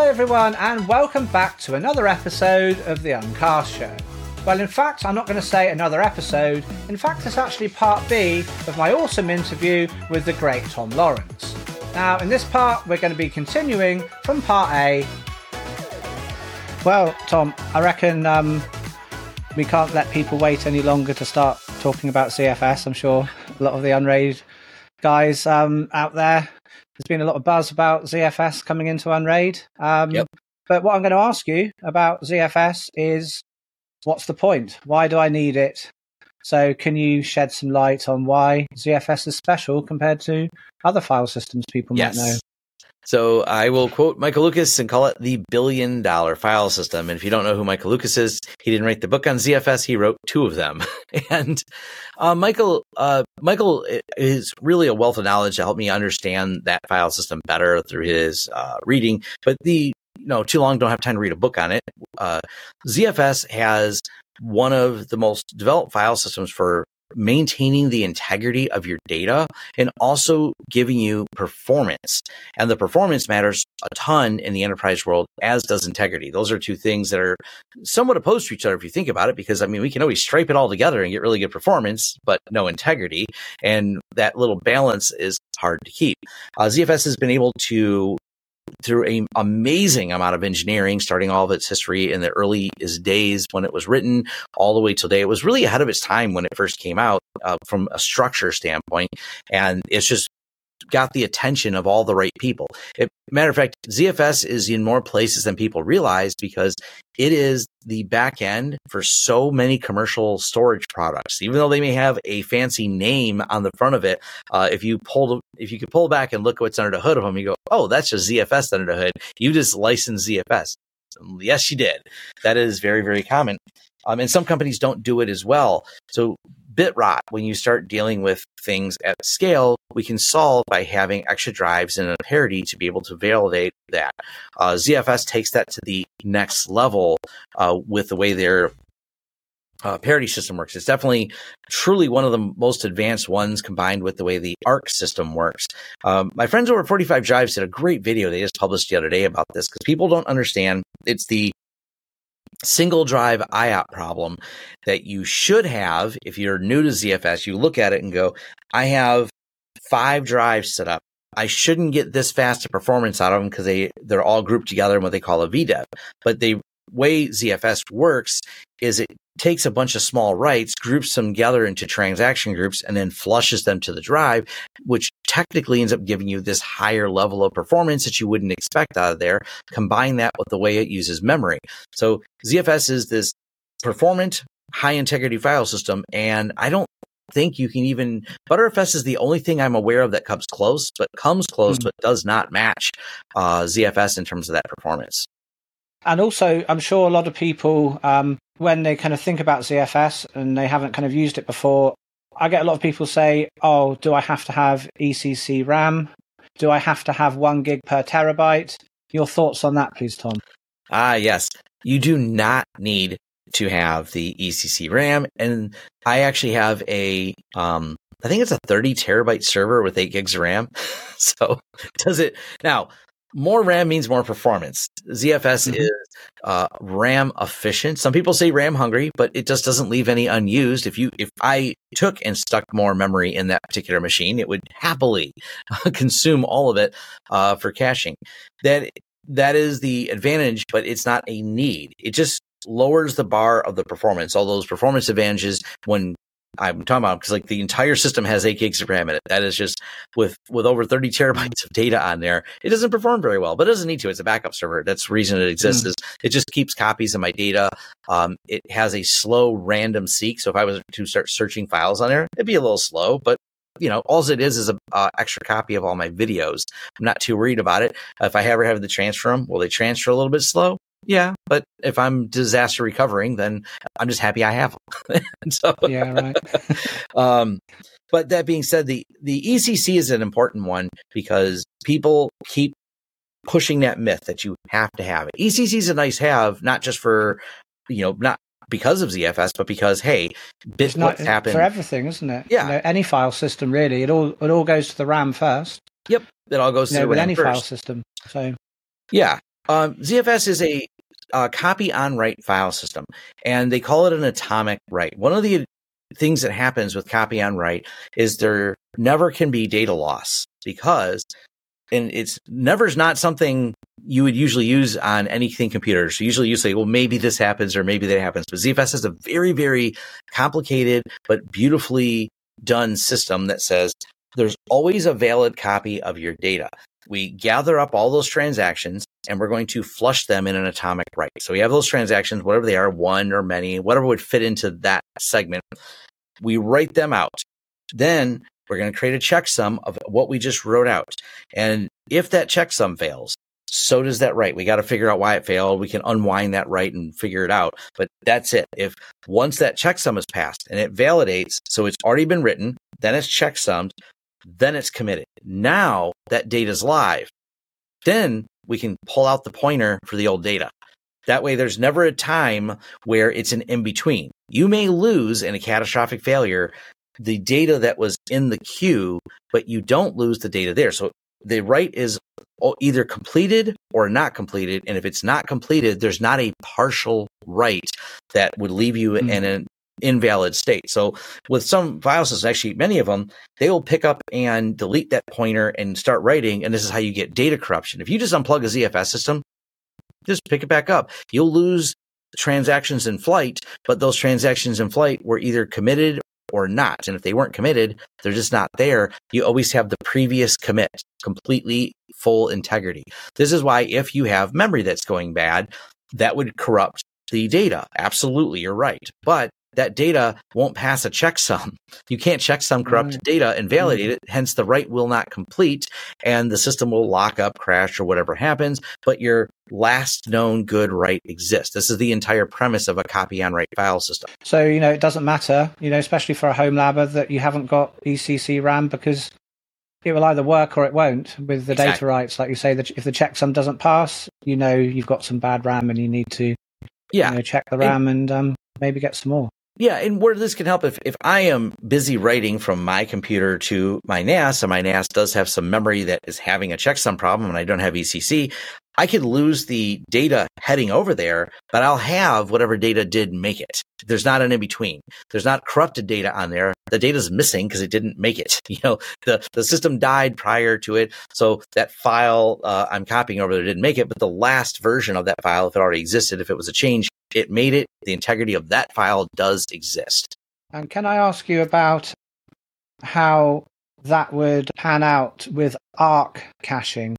everyone, and welcome back to another episode of the Uncast Show. Well, in fact, I'm not going to say another episode. In fact, it's actually part B of my awesome interview with the great Tom Lawrence. Now, in this part, we're going to be continuing from part A. Well, Tom, I reckon we can't let people wait any longer to start talking about ZFS. I'm sure a lot of the Unraid guys out there, there's been a lot of buzz about ZFS coming into Unraid. Yep. But what I'm going to ask you about ZFS is, what's the point? Why do I need it? So can you shed some light on why ZFS is special compared to other file systems people might know? So I will quote Michael Lucas and call it the billion-dollar file system. And if you don't know who Michael Lucas is, he didn't write the book on ZFS. He wrote 2 of them. And Michael is really a wealth of knowledge to help me understand that file system better through his reading. But too long, don't have time to read a book on it. ZFS has one of the most developed file systems for maintaining the integrity of your data and also giving you performance. And the performance matters a ton in the enterprise world, as does integrity. Those are 2 things that are somewhat opposed to each other if you think about it, because we can always stripe it all together and get really good performance, but no integrity. And that little balance is hard to keep. ZFS has been able to, through an amazing amount of engineering, starting all of its history in the early days when it was written, all the way till today. It was really ahead of its time when it first came out from a structure standpoint, and it's just got the attention of all the right people. Matter of fact, ZFS is in more places than people realize because it is the back end for so many commercial storage products. Even though they may have a fancy name on the front of it, if you could pull back and look at what's under the hood of them, you go, oh, that's just ZFS under the hood. You just licensed ZFS. Yes, you did. That is very, very common. And some companies don't do it as well. So bit rot, when you start dealing with things at scale, we can solve by having extra drives and a parity to be able to validate that. ZFS takes that to the next level with the way their parity system works. It's definitely truly one of the most advanced ones, combined with the way the ARC system works. My friends over 45 Drives did a great video they just published the other day about this, because people don't understand. It's the single drive IOP problem that you should have if you're new to ZFS. You look at it and go, I have 5 drives set up. I shouldn't get this fast a performance out of them because they're all grouped together in what they call a VDEV. But the way ZFS works is it takes a bunch of small writes, groups them together into transaction groups, and then flushes them to the drive, which technically ends up giving you this higher level of performance that you wouldn't expect out of there. Combine that with the way it uses memory. So ZFS is this performant, high integrity file system, and I don't think you can even, Btrfs is the only thing I'm aware of that comes close, but does not match ZFS in terms of that performance. And also, I'm sure a lot of people, when they kind of think about ZFS and they haven't kind of used it before, I get a lot of people say, oh, do I have to have ECC RAM? Do I have to have 1 gig per terabyte? Your thoughts on that, please, Tom? Yes. You do not need to have the ECC RAM. And I actually have I think it's a 30 terabyte server with 8 gigs of RAM. So does it now? More RAM means more performance. ZFS is RAM efficient. Some people say RAM hungry, but it just doesn't leave any unused. If I took and stuck more memory in that particular machine, it would happily consume all of it for caching. That is the advantage, but it's not a need. It just lowers the bar of the performance. All those performance advantages when I'm talking about, because the entire system has 8 gigs of RAM in it. That is just with over 30 terabytes of data on there. It doesn't perform very well, but it doesn't need to. It's a backup server. That's the reason it exists. Is it just keeps copies of my data. It has a slow random seek. So if I was to start searching files on there, it'd be a little slow, but all it is a extra copy of all my videos. I'm not too worried about it. If I ever have to transfer them, will they transfer a little bit slow? Yeah, but if I'm disaster recovering, then I'm just happy I have them. Yeah, right. But that being said, the ECC is an important one because people keep pushing that myth that you have to have it. ECC is a nice have, not just for, not because of ZFS, but because, hey, what's happened for everything, isn't it? Yeah. Any file system, really. It all goes to the RAM first. Yep. It all goes to the RAM with any first. file system. So yeah. ZFS is a copy on write file system, and they call it an atomic write. One of the things that happens with copy on write is there never can be data loss because, and it's never's not something you would usually use on anything computer. So usually you say, well, maybe this happens or maybe that happens. But ZFS is a very, very complicated but beautifully done system that says there's always a valid copy of your data. We gather up all those transactions and we're going to flush them in an atomic write. So we have those transactions, whatever they are, one or many, whatever would fit into that segment. We write them out. Then we're going to create a checksum of what we just wrote out. And if that checksum fails, so does that write. We got to figure out why it failed. We can unwind that write and figure it out. But that's it. If once that checksum is passed and it validates, so it's already been written, then it's checksummed, then it's committed. Now that data's live. Then we can pull out the pointer for the old data. That way there's never a time where it's an in-between. You may lose in a catastrophic failure the data that was in the queue, but you don't lose the data there. So the write is either completed or not completed. And if it's not completed, there's not a partial write that would leave you in an invalid state. So with some file systems, actually many of them, they will pick up and delete that pointer and start writing. And this is how you get data corruption. If you just unplug a ZFS system, just pick it back up. You'll lose transactions in flight, but those transactions in flight were either committed or not. And if they weren't committed, they're just not there. You always have the previous commit, completely full integrity. This is why if you have memory that's going bad, that would corrupt the data. Absolutely, you're right. But that data won't pass a checksum. You can't checksum corrupted data and validate it. Hence, the write will not complete and the system will lock up, crash, or whatever happens. But your last known good write exists. This is the entire premise of a copy on write file system. So, it doesn't matter, especially for a home labber, that you haven't got ECC RAM because it will either work or it won't with the data writes. Like you say, that if the checksum doesn't pass, you've got some bad RAM and you need to check the RAM and maybe get some more. Yeah, and where this can help, if I am busy writing from my computer to my NAS, and my NAS does have some memory that is having a checksum problem and I don't have ECC, I could lose the data heading over there, but I'll have whatever data did make it. There's not an in-between. There's not corrupted data on there. The data's missing because it didn't make it. The system died prior to it, so that file I'm copying over there didn't make it, but the last version of that file, if it already existed, if it was a change, it made it. The integrity of that file does exist. And can I ask you about how that would pan out with ARC caching?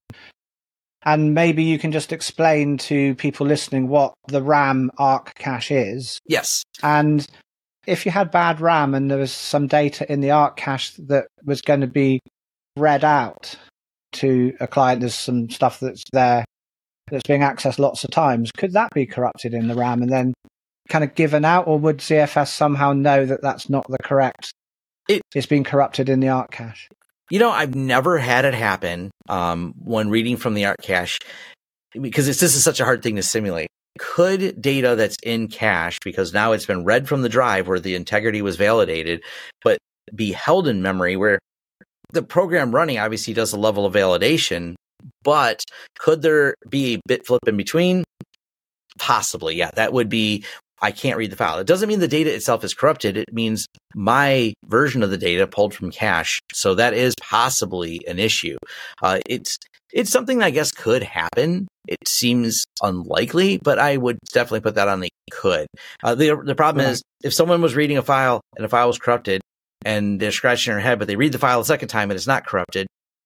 And maybe you can just explain to people listening what the RAM ARC cache is. Yes. And if you had bad RAM and there was some data in the ARC cache that was going to be read out to a client, there's some stuff that's there that's being accessed lots of times, could that be corrupted in the RAM and then kind of given out? Or would ZFS somehow know that that's not the correct, it's being corrupted in the ARC cache? I've never had it happen when reading from the ARC cache because this is such a hard thing to simulate. Could data that's in cache, because now it's been read from the drive where the integrity was validated, but be held in memory where the program running obviously does a level of validation, but could there be a bit flip in between? Possibly, yeah. That would be, I can't read the file. It doesn't mean the data itself is corrupted. It means my version of the data pulled from cache. So that is possibly an issue. It's something that I guess could happen. It seems unlikely, but I would definitely put that on the could. The problem is if someone was reading a file and the file was corrupted and they're scratching their head, but they read the file a second time and it's not corrupted.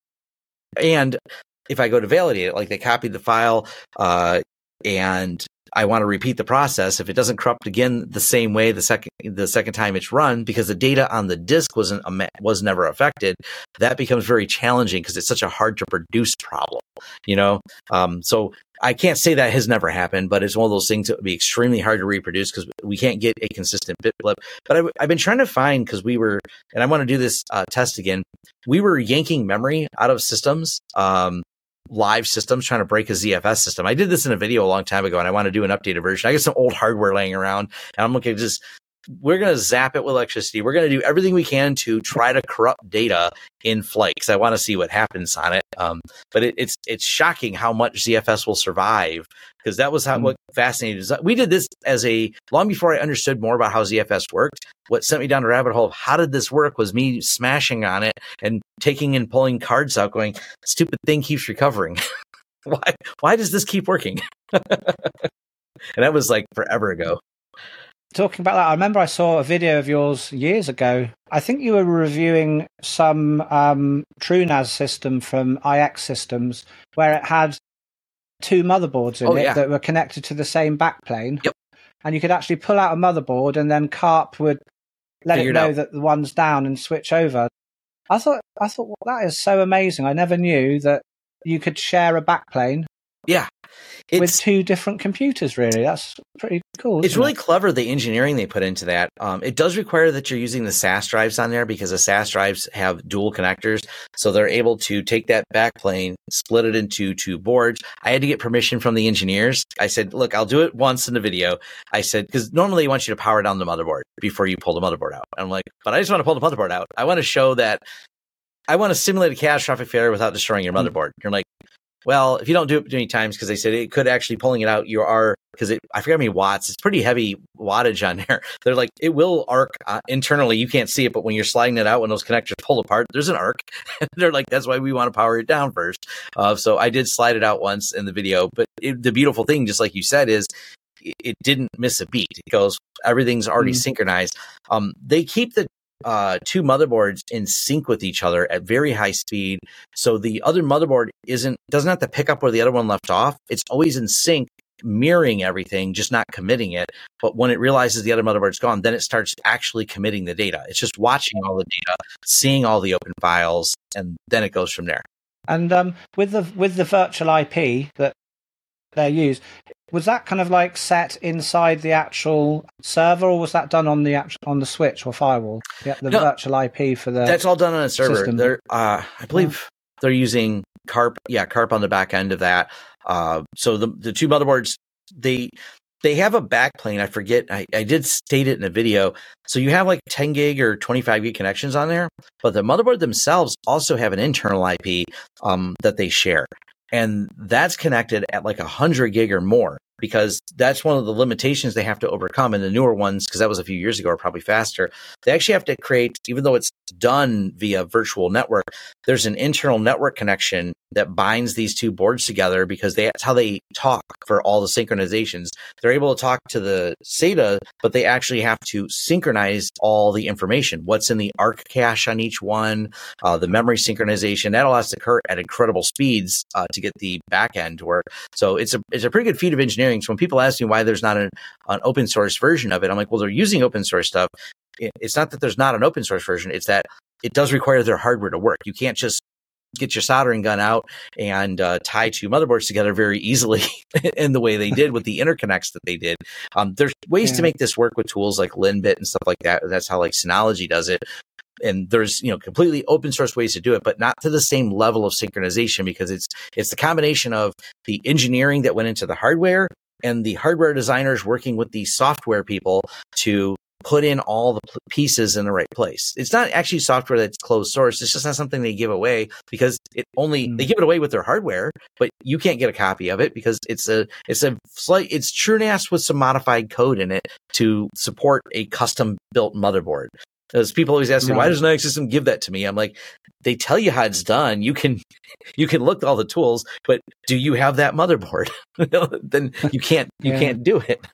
And if I go to validate it, like they copied the file and I want to repeat the process, if it doesn't corrupt again the same way the second time it's run, because the data on the disk was never affected, that becomes very challenging because it's such a hard to produce problem, So I can't say that has never happened, but it's one of those things that would be extremely hard to reproduce because we can't get a consistent bit flip. But I've been trying to find, because we were, and I want to do this test again, we were yanking memory out of systems, live systems, trying to break a ZFS system. I did this in a video a long time ago and I want to do an updated version. I got some old hardware laying around and I'm looking to just we're going to zap it with electricity. We're going to do everything we can to try to corrupt data in flight because I want to see what happens on it. But it's shocking how much ZFS will survive because that was what fascinated us. We did this long before I understood more about how ZFS worked. What sent me down the rabbit hole of how did this work was me smashing on it and taking and pulling cards out going, stupid thing keeps recovering. Why does this keep working? And that was like forever ago. Talking about that, I remember I saw a video of yours years ago. I think you were reviewing some TrueNAS system from IX Systems where it had two motherboards in it that were connected to the same backplane. Yep. And you could actually pull out a motherboard and then CARP would let it know that the one's down and switch over. I thought well, that is so amazing. I never knew that you could share a backplane. Yeah. With two different computers, really. That's pretty cool. It's really clever, the engineering they put into that. It does require that you're using the SAS drives on there because the SAS drives have dual connectors. So they're able to take that backplane, split it into two boards. I had to get permission from the engineers. I said, look, I'll do it once in the video. I said, because normally they want you to power down the motherboard before you pull the motherboard out. I'm like, but I just want to pull the motherboard out. I want to show that I want to simulate a catastrophic failure without destroying your motherboard. You're like, well, if you don't do it too many times, because they said it could actually pulling it out, because I forget how many watts, it's pretty heavy wattage on there. They're like, it will arc internally. You can't see it, but when you're sliding it out, when those connectors pull apart, there's an arc. They're like, that's why we want to power it down first. So I did slide it out once in the video. But the beautiful thing, just like you said, is it didn't miss a beat. It goes, everything's already synchronized. They keep the two motherboards in sync with each other at very high speed. So the other motherboard doesn't have to pick up where the other one left off. It's always in sync, mirroring everything, just not committing it. But when it realizes the other motherboard's gone, then it starts actually committing the data. It's just watching all the data, seeing all the open files, and then it goes from there. And with the virtual IP that they use, was that kind of like set inside the actual server, or was that done on the switch or firewall? Yeah, the virtual IP for the that's all done on a server. System. I believe they're using CARP. Yeah, CARP on the back end of that. So the two motherboards, they have a backplane. I forget. I did state it in a video. So you have like 10 gig or 25 gig connections on there, but the motherboard themselves also have an internal IP that they share. And that's connected at like 100 gig or more, because that's one of the limitations they have to overcome. And the newer ones, because that was a few years ago, are probably faster. They actually have to create, even though it's done via virtual network, there's an internal network connection that binds these two boards together, because that's how they talk for all the synchronizations. They're able to talk to the SATA, but they actually have to synchronize all the information. What's in the ARC cache on each one, the memory synchronization, that all has to occur at incredible speeds to get the back end to work. So it's a pretty good feat of engineering. So when people ask me why there's not an open source version of it, I'm like, well, they're using open source stuff. It's not that there's not an open source version. It's that it does require their hardware to work. You can't just get your soldering gun out and tie two motherboards together very easily in the way they did with the interconnects that they did. There's ways to make this work with tools like Linbit and stuff like that. That's how like Synology does it. And there's, completely open source ways to do it, but not to the same level of synchronization, because it's the combination of the engineering that went into the hardware and the hardware designers working with the software people to put in all the pieces in the right place. It's not actually software that's closed source. It's just not something they give away, because they give it away with their hardware, but you can't get a copy of it because it's TrueNAS with some modified code in it to support a custom built motherboard. Because people always ask me, why doesn't IX System give that to me? I'm like, they tell you how it's done. You can look at all the tools, but do you have that motherboard? Then you can't do it.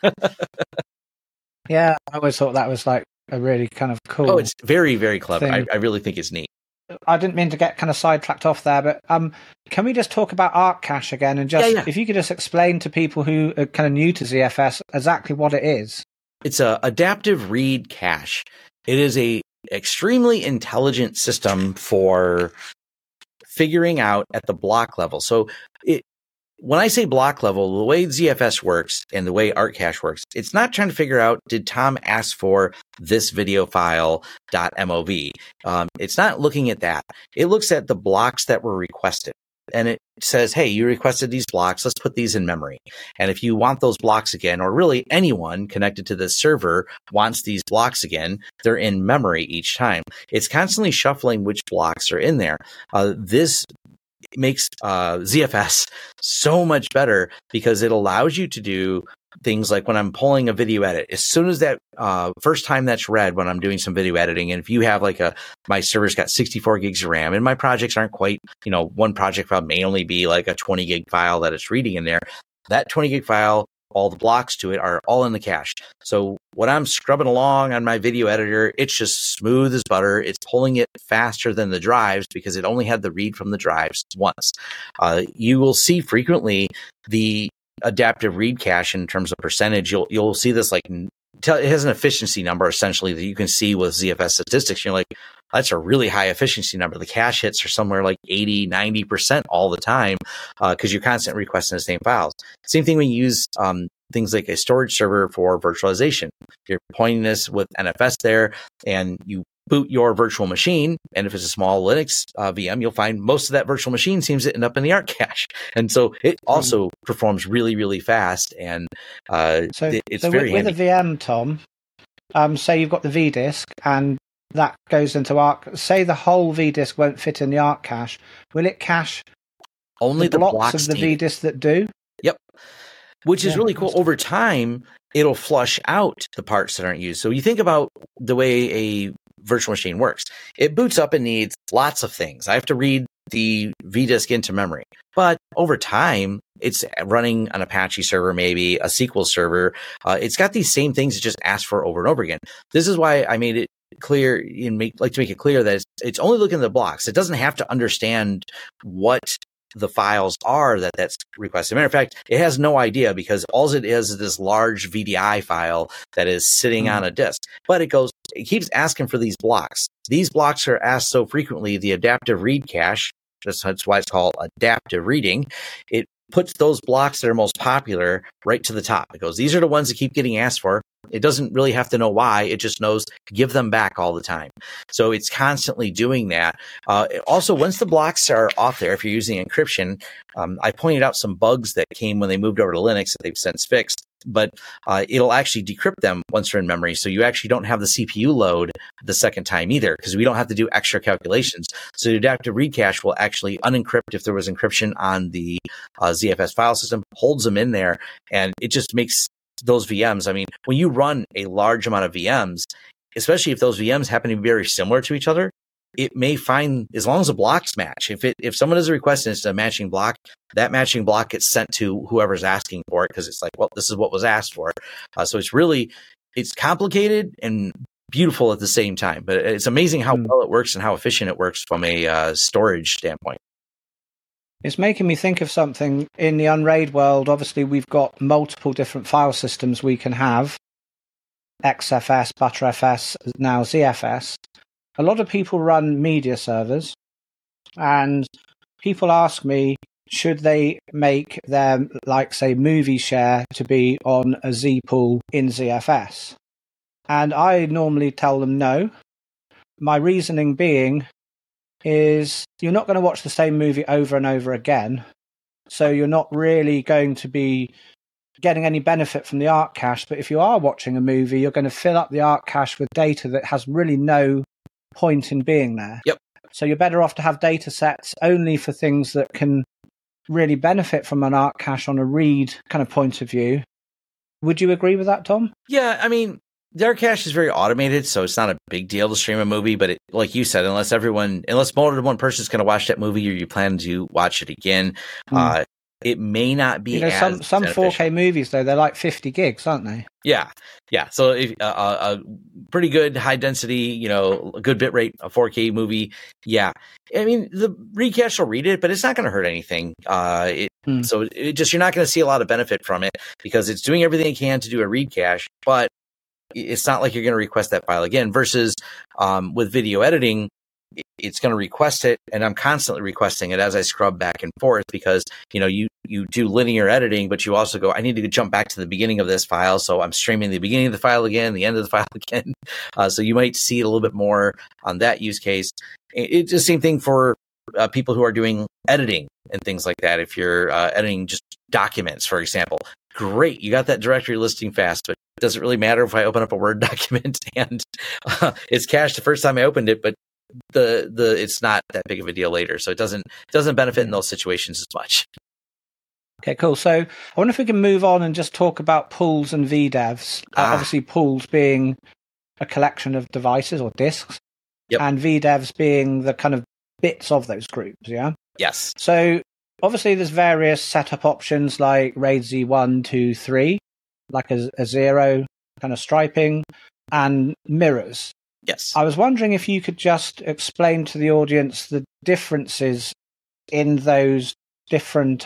Yeah, I always thought that was like a really kind of cool. Oh, it's very, very clever. I really think it's neat. I didn't mean to get kind of sidetracked off there, but can we just talk about ARC cache again, and just if you could just explain to people who are kind of new to ZFS exactly what it is? It's a adaptive read cache. It is a extremely intelligent system for figuring out at the block level. So when I say block level, the way ZFS works and the way ARC cache works, it's not trying to figure out, did Tom ask for this video file .mov? It's not looking at that. It looks at the blocks that were requested. and it says, hey, you requested these blocks. Let's put these in memory. And if you want those blocks again, or really anyone connected to this server wants these blocks again, they're in memory each time. It's constantly shuffling which blocks are in there. This makes ZFS so much better because it allows you to do things like when I'm pulling a video edit, as soon as that first time that's read when I'm doing some video editing, and if you have like my server's got 64 gigs of RAM and my projects aren't quite, one project file may only be like a 20 gig file that it's reading in there, that 20 gig file, all the blocks to it are all in the cache. So when I'm scrubbing along on my video editor, it's just smooth as butter. It's pulling it faster than the drives because it only had the read from the drives once. You will see frequently the adaptive read cache in terms of percentage. You'll see this it has an efficiency number essentially that you can see with ZFS statistics. You're like, that's a really high efficiency number. The cache hits are somewhere like 80, 90% all the time because you're constantly requesting the same files. Same thing when you use things like a storage server for virtualization. You're pointing this with NFS there, and you boot your virtual machine, and if it's a small Linux VM, you'll find most of that virtual machine seems to end up in the ARC cache. And so it also performs really, really fast, and it's very handy. With a VM, Tom, say you've got the vDisk, and that goes into ARC. Say the whole vDisk won't fit in the ARC cache. Will it cache only the blocks of the vDisk that do? Yep. Which is really cool. Over time, it'll flush out the parts that aren't used. So you think about the way a virtual machine works. It boots up and needs lots of things. I have to read the vDisk into memory. But over time, it's running an Apache server, maybe a SQL server. It's got these same things it just asks for over and over again. This is why I made it clear and like to make it clear that it's only looking at the blocks. It doesn't have to understand what the files are that's requested. Matter of fact, it has no idea because all it is this large VDI file that is sitting on a disk. But it keeps asking for these blocks. These blocks are asked so frequently, the adaptive read cache, that's why it's called adaptive reading, it puts those blocks that are most popular right to the top. It goes, these are the ones that keep getting asked for. It doesn't really have to know why. It just knows to give them back all the time. So it's constantly doing that. Also, once the blocks are off there, if you're using encryption, I pointed out some bugs that came when they moved over to Linux that they've since fixed. But it'll actually decrypt them once they're in memory. So you actually don't have the CPU load the second time either, because we don't have to do extra calculations. So the adaptive read cache will actually unencrypt if there was encryption on the ZFS file system, holds them in there, and it just makes those VMs. I mean, when you run a large amount of VMs, especially if those VMs happen to be very similar to each other, it may find, as long as the blocks match, if someone has a request and it's a matching block, that matching block gets sent to whoever's asking for it because it's like, well, this is what was asked for. So it's complicated and beautiful at the same time. But it's amazing how well it works and how efficient it works from a storage standpoint. It's making me think of something in the Unraid world. Obviously, we've got multiple different file systems we can have. XFS, ButterFS, now ZFS. A lot of people run media servers, and people ask me, should they make their, like, say, movie share to be on a Z-pool in ZFS? And I normally tell them no. My reasoning being is you're not going to watch the same movie over and over again, so you're not really going to be getting any benefit from the ARC cache. But if you are watching a movie, you're going to fill up the ARC cache with data that has really no point in being there. Yep. So you're better off to have data sets only for things that can really benefit from an ARC cache on a read kind of point of view. Would you agree with that, Tom? Yeah, I mean, the ARC cache is very automated, so it's not a big deal to stream a movie. But like you said, unless more than one person is going to watch that movie, or you plan to watch it again, it may not be. Some 4K movies though, they're like 50 gigs, aren't they? Yeah. So if a pretty good high density, a good bit rate, a 4K movie. Yeah. I mean, the read cache will read it, but it's not going to hurt anything. So you're not going to see a lot of benefit from it because it's doing everything it can to do a read cache, but it's not like you're going to request that file again versus with video editing. It's going to request it, and I'm constantly requesting it as I scrub back and forth because, you do linear editing, but you also go, I need to jump back to the beginning of this file. So I'm streaming the beginning of the file again, the end of the file again. So you might see it a little bit more on that use case. It's the same thing for people who are doing editing and things like that. If you're editing just documents, for example, great, you got that directory listing fast, but it doesn't really matter if I open up a Word document and it's cached the first time I opened it, but the it's not that big of a deal later. So it doesn't benefit in those situations as much. Okay, cool. So I wonder if we can move on and just talk about pools and VDEVs. Obviously, pools being a collection of devices or disks, and VDEVs being the kind of bits of those groups, yeah? Yes. So obviously there's various setup options like RAID Z1, 2, 3, like a zero kind of striping, and mirrors. Yes. I was wondering if you could just explain to the audience the differences in those different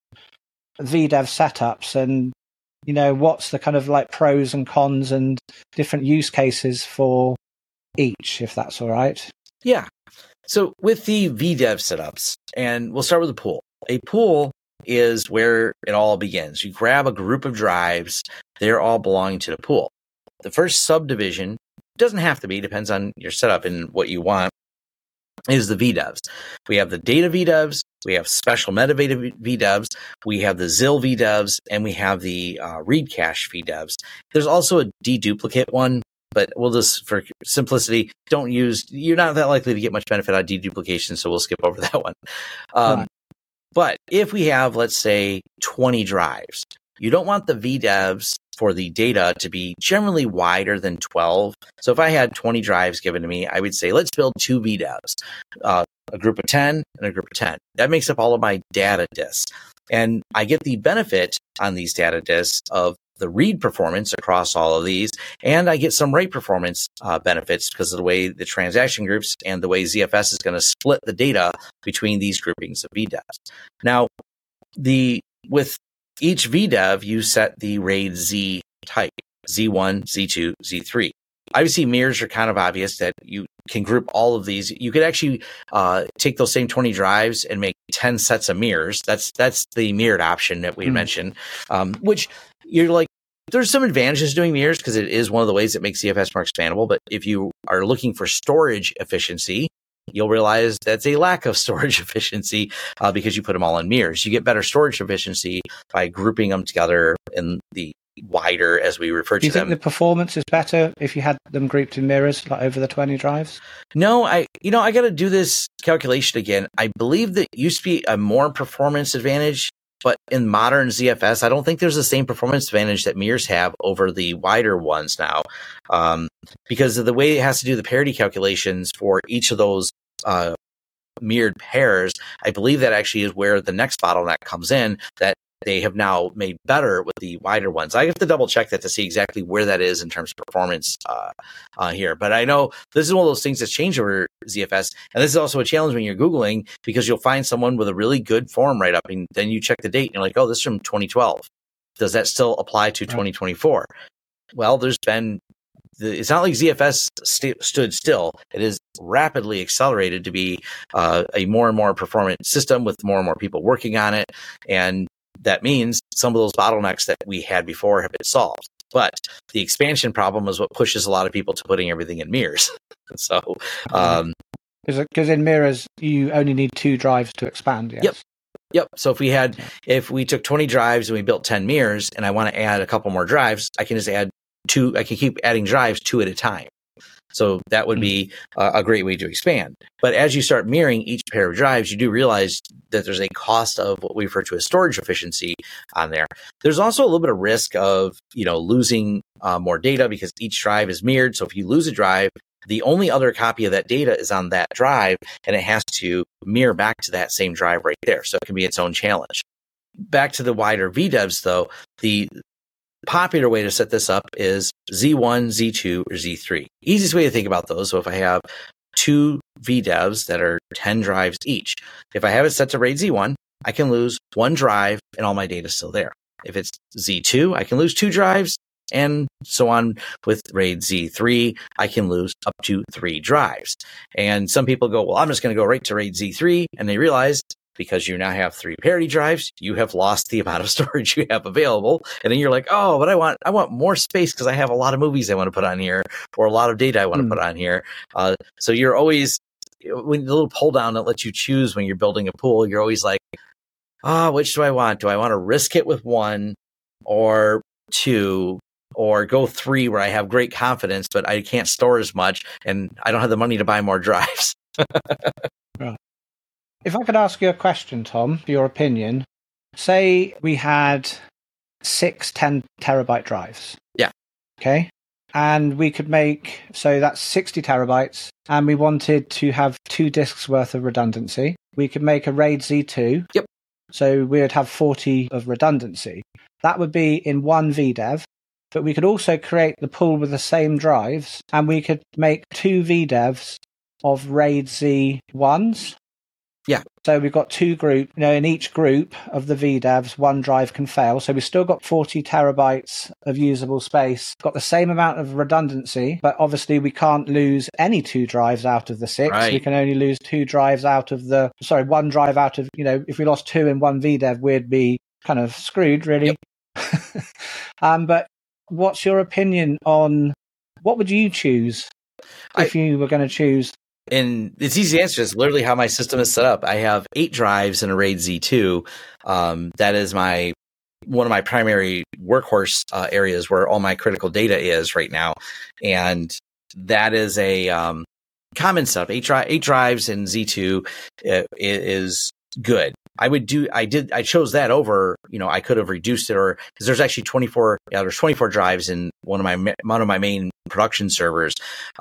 VDEV setups and, you know, what's the kind of like pros and cons and different use cases for each, if that's all right. Yeah. So with the VDEV setups, and we'll start with a pool. A pool is where it all begins. You grab a group of drives, they're all belonging to the pool. The first subdivision, doesn't have to be, depends on your setup and what you want, is the VDEVs. We have the data VDEVs, we have special metadata VDEVs, we have the ZIL VDEVs, and we have the read cache VDEVs. There's also a deduplicate one, but we'll just, for simplicity, you're not that likely to get much benefit out of deduplication, so we'll skip over that one. Right. But if we have, let's say, 20 drives, you don't want the VDEVs for the data to be generally wider than 12. So if I had 20 drives given to me, I would say, let's build 2 VDEVs, a group of 10 and a group of 10. That makes up all of my data disks. And I get the benefit on these data disks of the read performance across all of these, and I get some write performance benefits because of the way the transaction groups and the way ZFS is going to split the data between these groupings of VDEVs. Now, with each VDEV, you set the RAID Z type, Z1, Z2, Z3. Obviously, mirrors are kind of obvious that you can group all of these. You could actually take those same 20 drives and make 10 sets of mirrors. That's the mirrored option that we mentioned, which you're like, there's some advantages to doing mirrors because it is one of the ways that makes ZFS more expandable. But if you are looking for storage efficiency, you'll realize that's a lack of storage efficiency because you put them all in mirrors. You get better storage efficiency by grouping them together in the wider, as we refer to them. Do you think the performance is better if you had them grouped in mirrors, like over the 20 drives? No, I got to do this calculation again. I believe that used to be a more performance advantage, but in modern ZFS, I don't think there's the same performance advantage that mirrors have over the wider ones now, because of the way it has to do the parity calculations for each of those mirrored pairs. I believe that actually is where the next bottleneck comes in, that they have now made better with the wider ones. I have to double check that to see exactly where that is in terms of performance here. But I know this is one of those things that's changed over ZFS. And this is also a challenge when you're Googling, because you'll find someone with a really good form write-up, and then you check the date and you're like, oh, this is from 2012. Does that still apply to 2024? Well, it's not like ZFS stood still. It is rapidly accelerated to be a more and more performant system with more and more people working on it. And that means some of those bottlenecks that we had before have been solved. But the expansion problem is what pushes a lot of people to putting everything in mirrors. So, because in mirrors, you only need 2 drives to expand. Yes? Yep. So if we took 20 drives and we built 10 mirrors, and I want to add a couple more drives, I can just add 2. I can keep adding drives 2 at a time. So that would be a great way to expand. But as you start mirroring each pair of drives, you do realize that there's a cost of what we refer to as storage efficiency on there. There's also a little bit of risk of, losing more data because each drive is mirrored. So if you lose a drive, the only other copy of that data is on that drive, and it has to mirror back to that same drive right there. So it can be its own challenge. Back to the wider VDEVs, though, the popular way to set this up is Z1, Z2, or Z3. Easiest way to think about those. So if I have 2 VDEVs that are 10 drives each, if I have it set to RAID Z1, I can lose 1 drive and all my data is still there. If it's Z2, I can lose 2 drives, and so on. With RAID Z3, I can lose up to 3 drives. And some people go, well, I'm just going to go right to RAID Z3, and they realize, because you now have 3 parity drives, you have lost the amount of storage you have available. And then you're like, oh, but I want more space because I have a lot of movies I want to put on here, or a lot of data I want to put on here. So you're always when the little pull down that lets you choose when you're building a pool, you're always like, which do I want? Do I want to risk it with 1 or 2 or go 3 where I have great confidence, but I can't store as much and I don't have the money to buy more drives? Right. If I could ask you a question, Tom, for your opinion, say we had 6 10 terabyte drives. Yeah. Okay. And we could make, so that's 60 terabytes, and we wanted to have 2 disks worth of redundancy. We could make a RAID Z2. Yep. So we would have 40 of redundancy. That would be in one VDEV, but we could also create the pool with the same drives, and we could make 2 VDEVs of RAID Z1s. Yeah. So we've got 2 groups, in each group of the VDEVs, 1 drive can fail. So we've still got 40 terabytes of usable space, got the same amount of redundancy, but obviously we can't lose any 2 drives out of the 6. Right. We can only lose 1 drive out of, if we lost 2 in one VDEV, we'd be kind of screwed, really. Yep. But what's your opinion on, what would you choose if you were going to choose? And it's easy to answer. It's literally how my system is set up. I have 8 drives in a RAID Z2. That is one of my primary workhorse areas where all my critical data is right now. And that is a common setup. 8 drives in Z2 is good. I chose that over, I could have reduced it, or because there's actually 24 drives in one of my main production servers.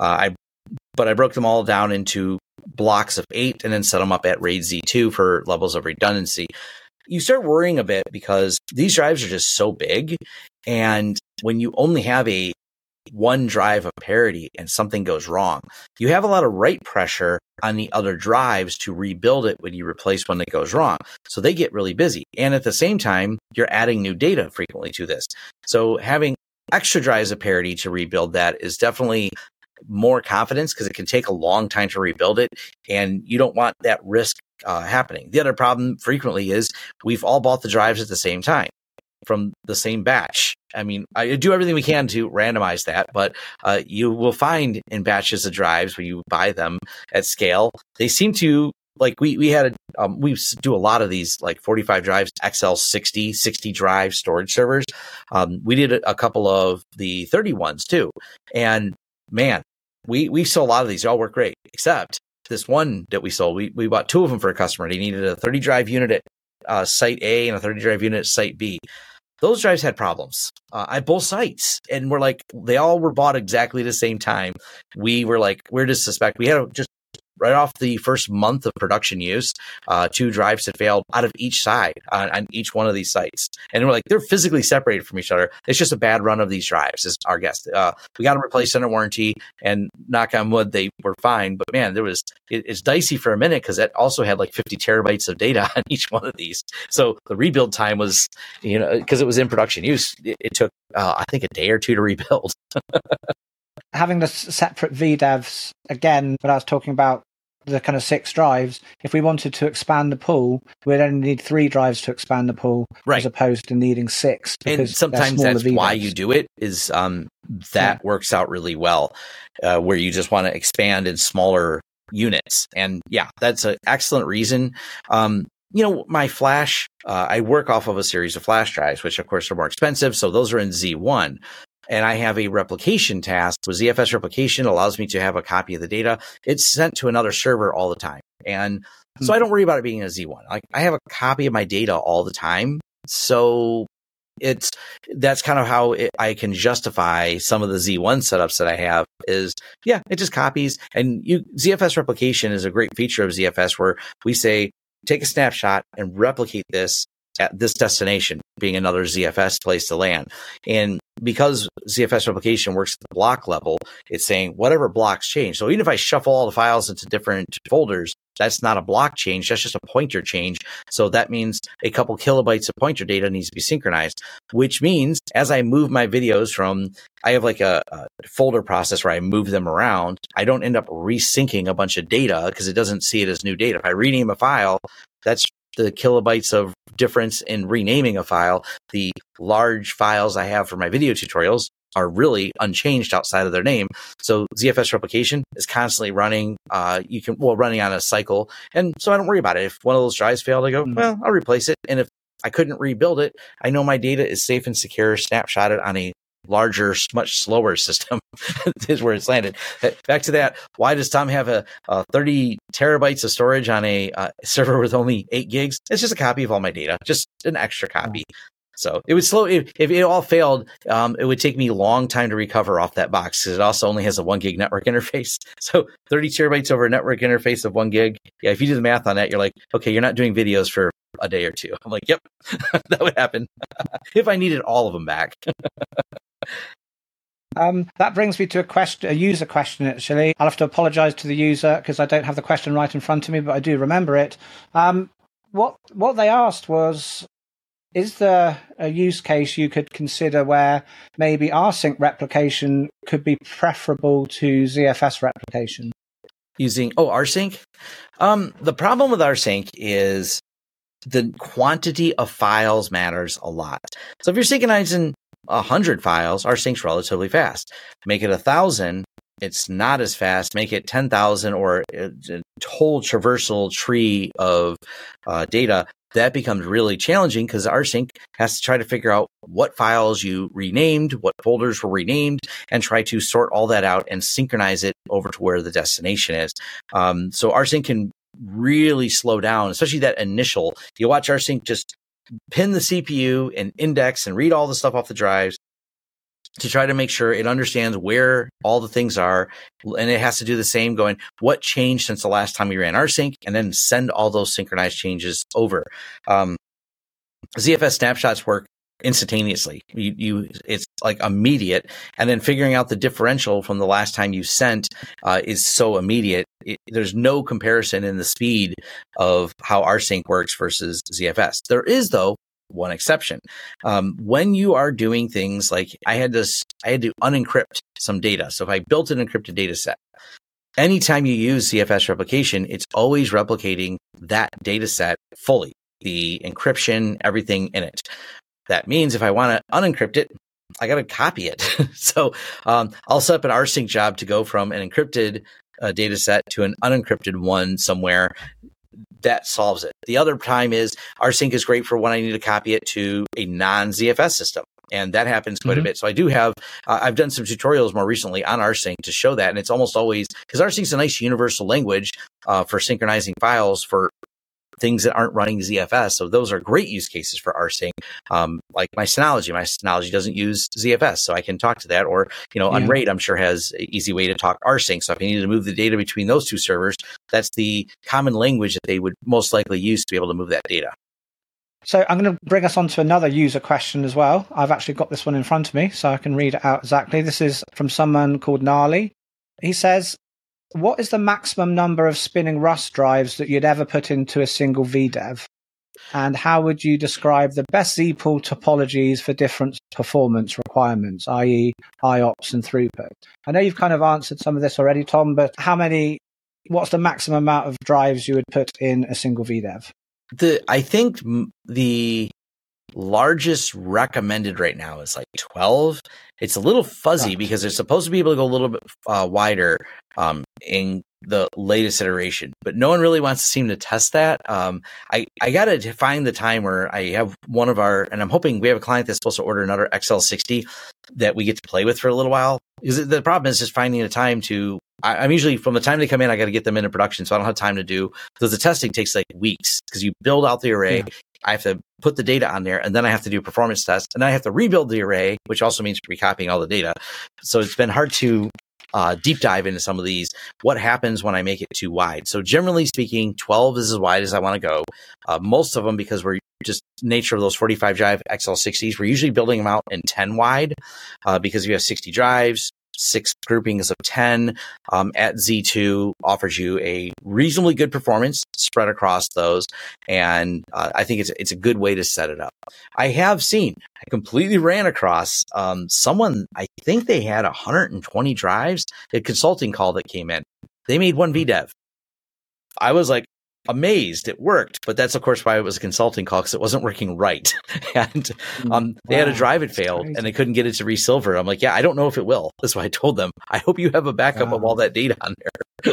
But I broke them all down into blocks of 8 and then set them up at RAID Z2 for levels of redundancy. You start worrying a bit because these drives are just so big. And when you only have a 1 drive of parity and something goes wrong, you have a lot of write pressure on the other drives to rebuild it when you replace one that goes wrong. So they get really busy. And at the same time, you're adding new data frequently to this. So having extra drives of parity to rebuild that is definitely more confidence, because it can take a long time to rebuild it, and you don't want that risk happening. The other problem frequently is we've all bought the drives at the same time from the same batch. I mean, I do everything we can to randomize that, but you will find in batches of drives when you buy them at scale, they seem to, like we do a lot of these like 45 drives, XL 60 drive storage servers. We did a couple of the 30 ones too, and man, we sold a lot of these. They all work great, except this one that we sold. We bought 2 of them for a customer. They needed a 30 drive unit at site A and a 30 drive unit at site B. Those drives had problems at both sites, and they all were bought exactly the same time. We were like, we're just suspect. We had just right off the first month of production use, 2 drives had failed out of each side on each one of these sites. And we're like, they're physically separated from each other. It's just a bad run of these drives, is our guess. We got them replaced under warranty, and knock on wood, they were fine. But man, it's dicey for a minute because it also had like 50 terabytes of data on each one of these. So the rebuild time was, because it was in production use, it took, I think, a day or 2 to rebuild. Having the separate VDEVs, again, when I was talking about the kind of 6 drives, if we wanted to expand the pool, we'd only need 3 drives to expand the pool, right, as opposed to needing 6. And sometimes that's VDEVs. Why you do it is that works out really well, where you just want to expand in smaller units. And yeah, that's an excellent reason. My flash, I work off of a series of flash drives, which of course are more expensive. So those are in Z1. And I have a replication task. With ZFS replication allows me to have a copy of the data. It's sent to another server all the time. And so I don't worry about it being a Z1. I have a copy of my data all the time. So that's kind of how I can justify some of the Z1 setups that I have is, it just copies. And ZFS replication is a great feature of ZFS where we say, take a snapshot and replicate this at this destination, being another ZFS place to land. And because ZFS replication works at the block level, it's saying whatever blocks change. So even if I shuffle all the files into different folders, that's not a block change. That's just a pointer change. So that means a couple kilobytes of pointer data needs to be synchronized, which means as I move my videos I have like a folder process where I move them around. I don't end up resyncing a bunch of data because it doesn't see it as new data. If I rename a file, that's the kilobytes of difference in renaming a file. The large files I have for my video tutorials are really unchanged outside of their name. So ZFS replication is constantly running. Running on a cycle. And so I don't worry about it. If one of those drives failed, I go, well, I'll replace it. And if I couldn't rebuild it, I know my data is safe and secure, snapshotted on a larger, much slower system is where it's landed. Back to that. Why does Tom have a 30 terabytes of storage on a server with only 8 gigs? It's just a copy of all my data, just an extra copy. So it would slow. If it all failed, it would take me a long time to recover off that box because it also only has a 1 gig network interface. So 30 terabytes over a network interface of 1 gig. Yeah, if you do the math on that, you're like, okay, you're not doing videos for a day or two. I'm like, yep, that would happen if I needed all of them back. That brings me to a user question, actually. I'll have to apologize to the user because I don't have the question right in front of me, but I do remember it. What they asked was, is there a use case you could consider where maybe rsync replication could be preferable to ZFS replication? Using rsync? The problem with rsync is the quantity of files matters a lot. So if you're synchronizing 100 files, rsync's relatively fast. Make it 1,000, it's not as fast. Make it 10,000 or a whole traversal tree of data. That becomes really challenging because rsync has to try to figure out what files you renamed, what folders were renamed, and try to sort all that out and synchronize it over to where the destination is. So rsync can really slow down, especially that initial. You watch rsync just pin the CPU and index and read all the stuff off the drives to try to make sure it understands where all the things are. And it has to do the same, going, what changed since the last time we ran rsync, and then send all those synchronized changes over. ZFS snapshots work instantaneously. It's like immediate. And then figuring out the differential from the last time you sent is so immediate. There's no comparison in the speed of how rsync works versus ZFS. There is, though, one exception. When you are doing things like I had to unencrypt some data. So if I built an encrypted data set, anytime you use ZFS replication, it's always replicating that data set fully, the encryption, everything in it. That means if I want to unencrypt it, I got to copy it. So I'll set up an rsync job to go from an encrypted data set to an unencrypted one somewhere. That solves it. The other time is rsync is great for when I need to copy it to a non-ZFS system. And that happens quite a bit. So I do have, I've done some tutorials more recently on rsync to show that. And it's almost always, because rsync is a nice universal language for synchronizing files for things that aren't running ZFS. So those are great use cases for rsync. Like my Synology doesn't use ZFS, so I can talk to that. Or, Unraid, I'm sure has an easy way to talk rsync. So if you need to move the data between those two servers, that's the common language that they would most likely use to be able to move that data. So I'm going to bring us on to another user question as well. I've actually got this one in front of me, so I can read it out exactly. This is from someone called Gnarly. He says, what is the maximum number of spinning Rust drives that you'd ever put into a single VDEV? And how would you describe the best zpool topologies for different performance requirements, i.e. IOPS and throughput? I know you've kind of answered some of this already, Tom, but what's the maximum amount of drives you would put in a single VDEV? I think the largest recommended right now is like 12. It's a little fuzzy because they're supposed to be able to go a little bit wider in the latest iteration, but no one really wants to seem to test that. I got to find the time where I have one of and I'm hoping we have a client that's supposed to order another XL60 that we get to play with for a little while. Because the problem is just finding a time to, I'm usually, from the time they come in, I got to get them into production. So I don't have time to do, because the testing takes like weeks because you build out the array. Yeah. I have to put the data on there, and then I have to do performance tests, and then I have to rebuild the array, which also means recopying all the data. So it's been hard to deep dive into some of these. What happens when I make it too wide? So generally speaking, 12 is as wide as I want to go. Most of them, because we're just nature of those 45 drive XL60s, we're usually building them out in 10 wide because you have 60 drives. 6 groupings of 10 at Z2 offers you a reasonably good performance spread across those. And I think it's a good way to set it up. I completely ran across someone, I think they had 120 drives, a consulting call that came in. They made one VDEV. I was like, amazed it worked, but that's of course why it was a consulting call, because it wasn't working right. And they had a drive it failed and they couldn't get it to resilver. I'm like, yeah, I don't know if it will. That's why I told them, I hope you have a backup of all that data on there.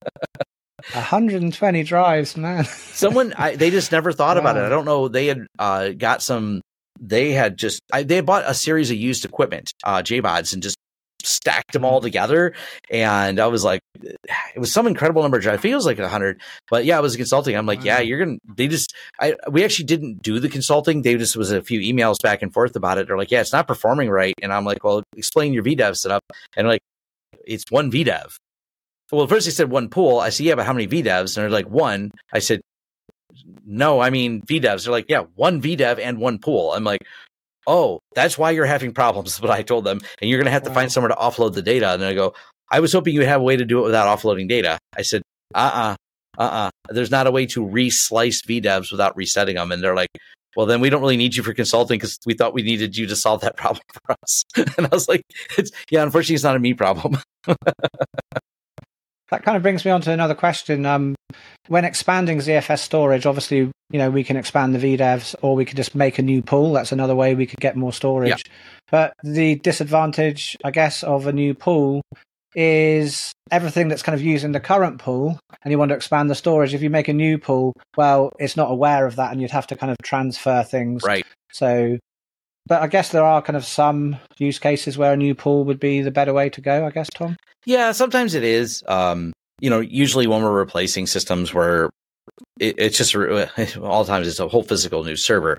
120 drives, man. They just never thought about it. I don't know. They had they had bought a series of used equipment, JBODs, and just stacked them all together. And I was like, it was some incredible number of drives. I think it was like 100, but yeah, it was consulting. I'm like, yeah, we actually didn't do the consulting. They just was a few emails back and forth about it. They're like, yeah, it's not performing right. And I'm like, well, explain your VDEV setup. And like, it's one VDEV. Well, first they said one pool. I said, yeah, but how many VDEVs? And they're like, one. I said, no, I mean VDEVs. They're like, yeah, one VDEV and one pool. I'm like, oh, that's why you're having problems, is what I told them. And you're going to have to find somewhere to offload the data. And I go, I was hoping you would have a way to do it without offloading data. I said, there's not a way to re-slice VDEVs without resetting them. And they're like, well, then we don't really need you for consulting, because we thought we needed you to solve that problem for us. And I was like, unfortunately, it's not a me problem. That kind of brings me on to another question. When expanding ZFS storage, obviously, we can expand the VDEVs, or we could just make a new pool. That's another way we could get more storage. Yeah. But the disadvantage, I guess, of a new pool is everything that's kind of using the current pool, and you want to expand the storage. If you make a new pool, well, it's not aware of that, and you'd have to kind of transfer things. Right. So, but I guess there are kind of some use cases where a new pool would be the better way to go, I guess, Tom? Yeah, sometimes it is. Usually when we're replacing systems where it's just all times it's a whole physical new server,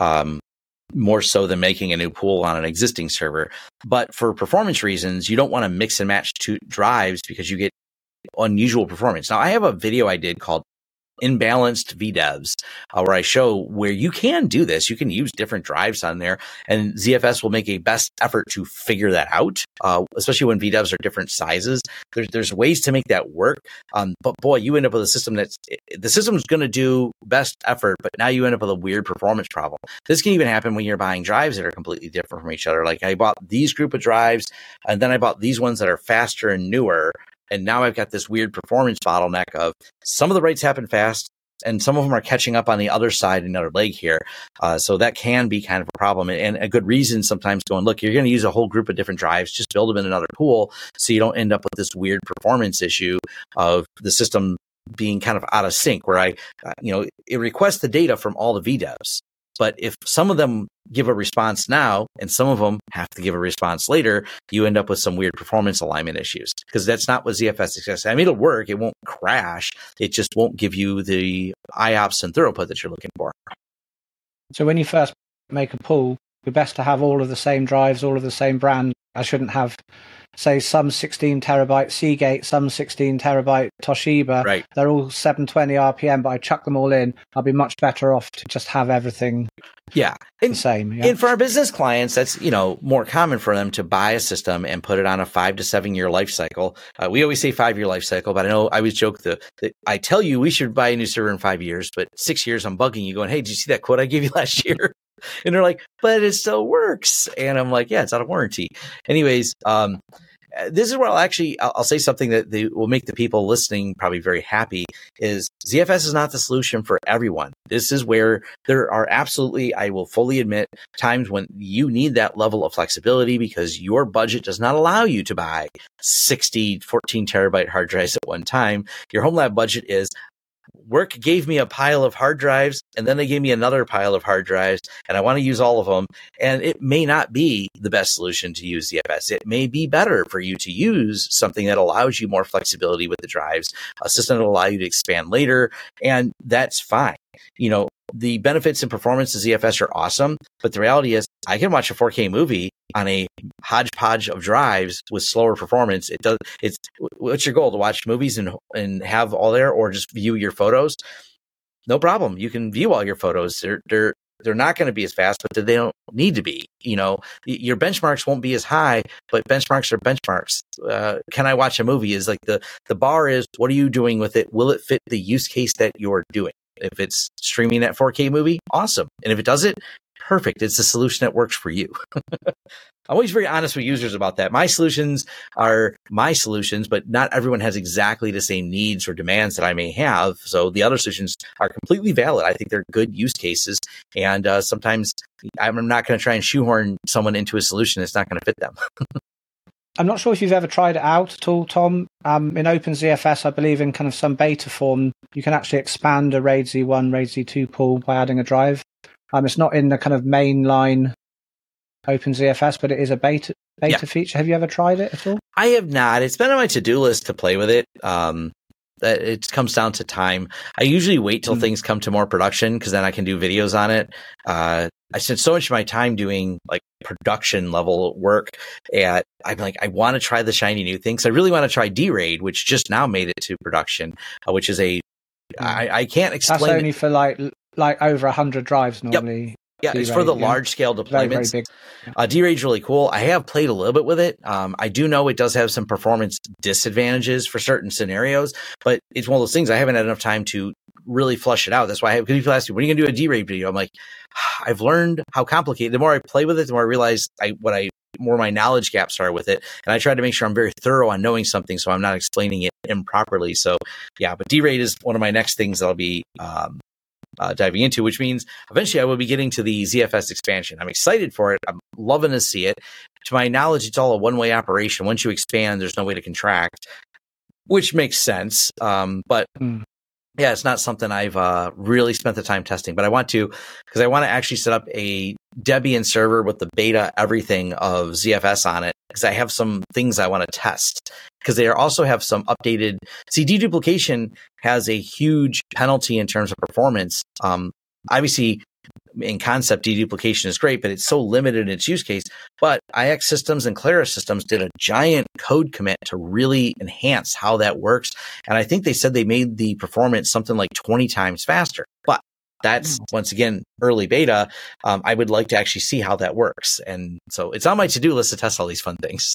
more so than making a new pool on an existing server. But for performance reasons, you don't want to mix and match two drives because you get unusual performance. Now, I have a video I did called Imbalanced VDEVs, where I show where you can do this. You can use different drives on there, and ZFS will make a best effort to figure that out, especially when VDEVs are different sizes. There's ways to make that work. But boy, you end up with a system the system's going to do best effort, but now you end up with a weird performance problem. This can even happen when you're buying drives that are completely different from each other. Like I bought these group of drives, and then I bought these ones that are faster and newer. And now I've got this weird performance bottleneck of some of the writes happen fast, and some of them are catching up on the other side, another leg here. So that can be kind of a problem, and a good reason sometimes going, look, you're going to use a whole group of different drives, just build them in another pool so you don't end up with this weird performance issue of the system being kind of out of sync, where it requests the data from all the VDEVs. But if some of them give a response now and some of them have to give a response later, you end up with some weird performance alignment issues, because that's not what ZFS expects. I mean, it'll work. It won't crash. It just won't give you the IOPS and throughput that you're looking for. So when you first make a pool, it's best to have all of the same drives, all of the same brand. I shouldn't have, say, some 16 terabyte Seagate, some 16 terabyte Toshiba. Right. They're all 720 RPM, but I chuck them all in. I'll be much better off to just have everything the same. Yeah. And for our business clients, that's, more common for them to buy a system and put it on a 5 to 7 year life cycle. We always say 5-year life cycle, but I know I always joke that I tell you we should buy a new server in 5 years, but 6 years I'm bugging you going, hey, did you see that quote I gave you last year? And they're like, but it still works. And I'm like, yeah, it's out of warranty. Anyways, this is where I'll say something that will make the people listening probably very happy, is ZFS is not the solution for everyone. This is where there are absolutely, I will fully admit, times when you need that level of flexibility because your budget does not allow you to buy 60 14 terabyte hard drives at one time. Your home lab budget is, work gave me a pile of hard drives, and then they gave me another pile of hard drives, and I want to use all of them. And it may not be the best solution to use ZFS. It may be better for you to use something that allows you more flexibility with the drives, a system that will allow you to expand later, and that's fine. The benefits and performance of ZFS are awesome, but the reality is I can watch a 4K movie on a hodgepodge of drives with slower performance. What's your goal? To watch movies and have all there, or just view your photos? No problem. You can view all your photos. They're not going to be as fast, but they don't need to be. Your benchmarks won't be as high, but benchmarks are benchmarks. Can I watch a movie? Is like the bar is, what are you doing with it? Will it fit the use case that you're doing? If it's streaming that 4K movie, awesome. And if it doesn't, perfect. It's a solution that works for you. I'm always very honest with users about that. My solutions are my solutions, but not everyone has exactly the same needs or demands that I may have. So the other solutions are completely valid. I think they're good use cases. And sometimes I'm not going to try and shoehorn someone into a solution that's not going to fit them. I'm not sure if you've ever tried it out at all, Tom. In OpenZFS, I believe in kind of some beta form, you can actually expand a RAID Z1, RAID Z2 pool by adding a drive. It's not in the kind of mainline OpenZFS, but it is a beta feature. Have you ever tried it at all? I have not. It's been on my to-do list to play with it. It comes down to time. I usually wait till things come to more production because then I can do videos on it. I spent so much of my time doing like production level work, and I'm like, I want to try the shiny new things. I really want to try DRAID, which just now made it to production, which is I can't explain. That's only for like over 100 drives normally. Yep. Yeah, it's for the large scale deployments. Very big. DRAID's really cool. I have played a little bit with it. I do know it does have some performance disadvantages for certain scenarios, but it's one of those things I haven't had enough time to really flush it out. That's why because people ask me, when are you going to do a DRAID video? I'm like, I've learned how complicated. The more I play with it, the more I realize where my knowledge gaps are with it. And I try to make sure I'm very thorough on knowing something so I'm not explaining it improperly. So yeah, but DRAID is one of my next things that I'll be diving into, which means eventually I will be getting to the ZFS expansion. I'm excited for it. I'm loving to see it. To my knowledge, it's all a one-way operation. Once you expand, there's no way to contract, which makes sense. But yeah, it's not something I've really spent the time testing, but I want to, because I want to actually set up a Debian server with the beta everything of ZFS on it, because I have some things I want to test, because they also have some updated. See, deduplication has a huge penalty in terms of performance. Obviously, in concept, deduplication is great, but it's so limited in its use case. But IX Systems and Clara Systems did a giant code commit to really enhance how that works. And I think they said they made the performance something like 20 times faster. But that's, once again, early beta. I would like to actually see how that works. And so it's on my to-do list to test all these fun things.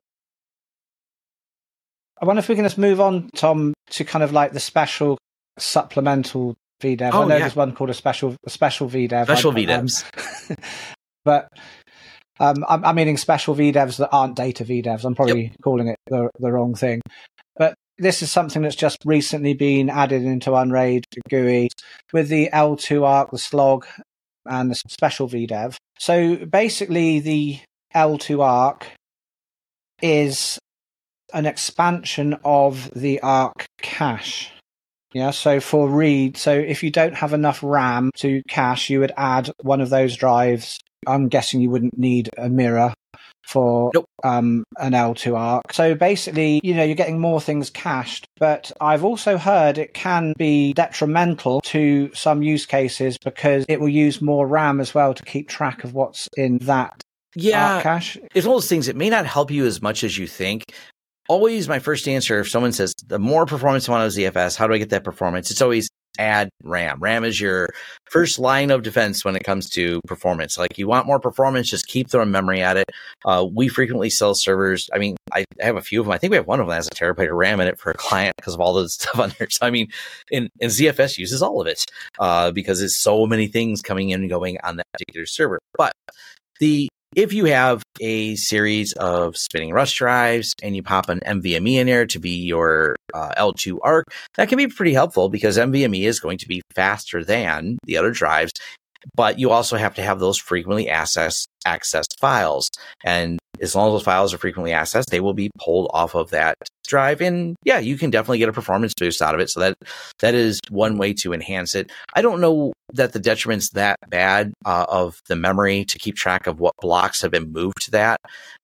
I wonder if we can just move on, Tom, to kind of like the special supplemental VDEV. I know there's one called a special VDEV. Special VDEVs. But I'm meaning special VDEVs that aren't data VDEVs. I'm probably calling it the wrong thing. But this is something that's just recently been added into Unraid GUI with the L2 ARC, the slog, and the special VDEV. So basically the L2 ARC is an expansion of the ARC cache. Yeah, so for read, so if you don't have enough RAM to cache, you would add one of those drives. I'm guessing you wouldn't need a mirror for an L2 ARC. So basically, you're getting more things cached, but I've also heard it can be detrimental to some use cases because it will use more RAM as well to keep track of what's in that ARC cache. It's one of those things. It may not help you as much as you think. Always my first answer, if someone says, the more performance I want out of ZFS, how do I get that performance? It's always add RAM. RAM is your first line of defense when it comes to performance. Like, you want more performance, just keep throwing memory at it. We frequently sell servers. I mean, I have a few of them. I think we have one of them that has a terabyte of RAM in it for a client because of all the stuff on there. So, I mean, and ZFS uses all of it because there's so many things coming in and going on that particular server. But if you have a series of spinning Rust drives and you pop an NVMe in there to be your L2 ARC, that can be pretty helpful because NVMe is going to be faster than the other drives, but you also have to have those frequently accessed files. And as long as those files are frequently accessed, they will be pulled off of that drive. And yeah, you can definitely get a performance boost out of it. So that is one way to enhance it. I don't know that the detriment's that bad of the memory to keep track of what blocks have been moved to that.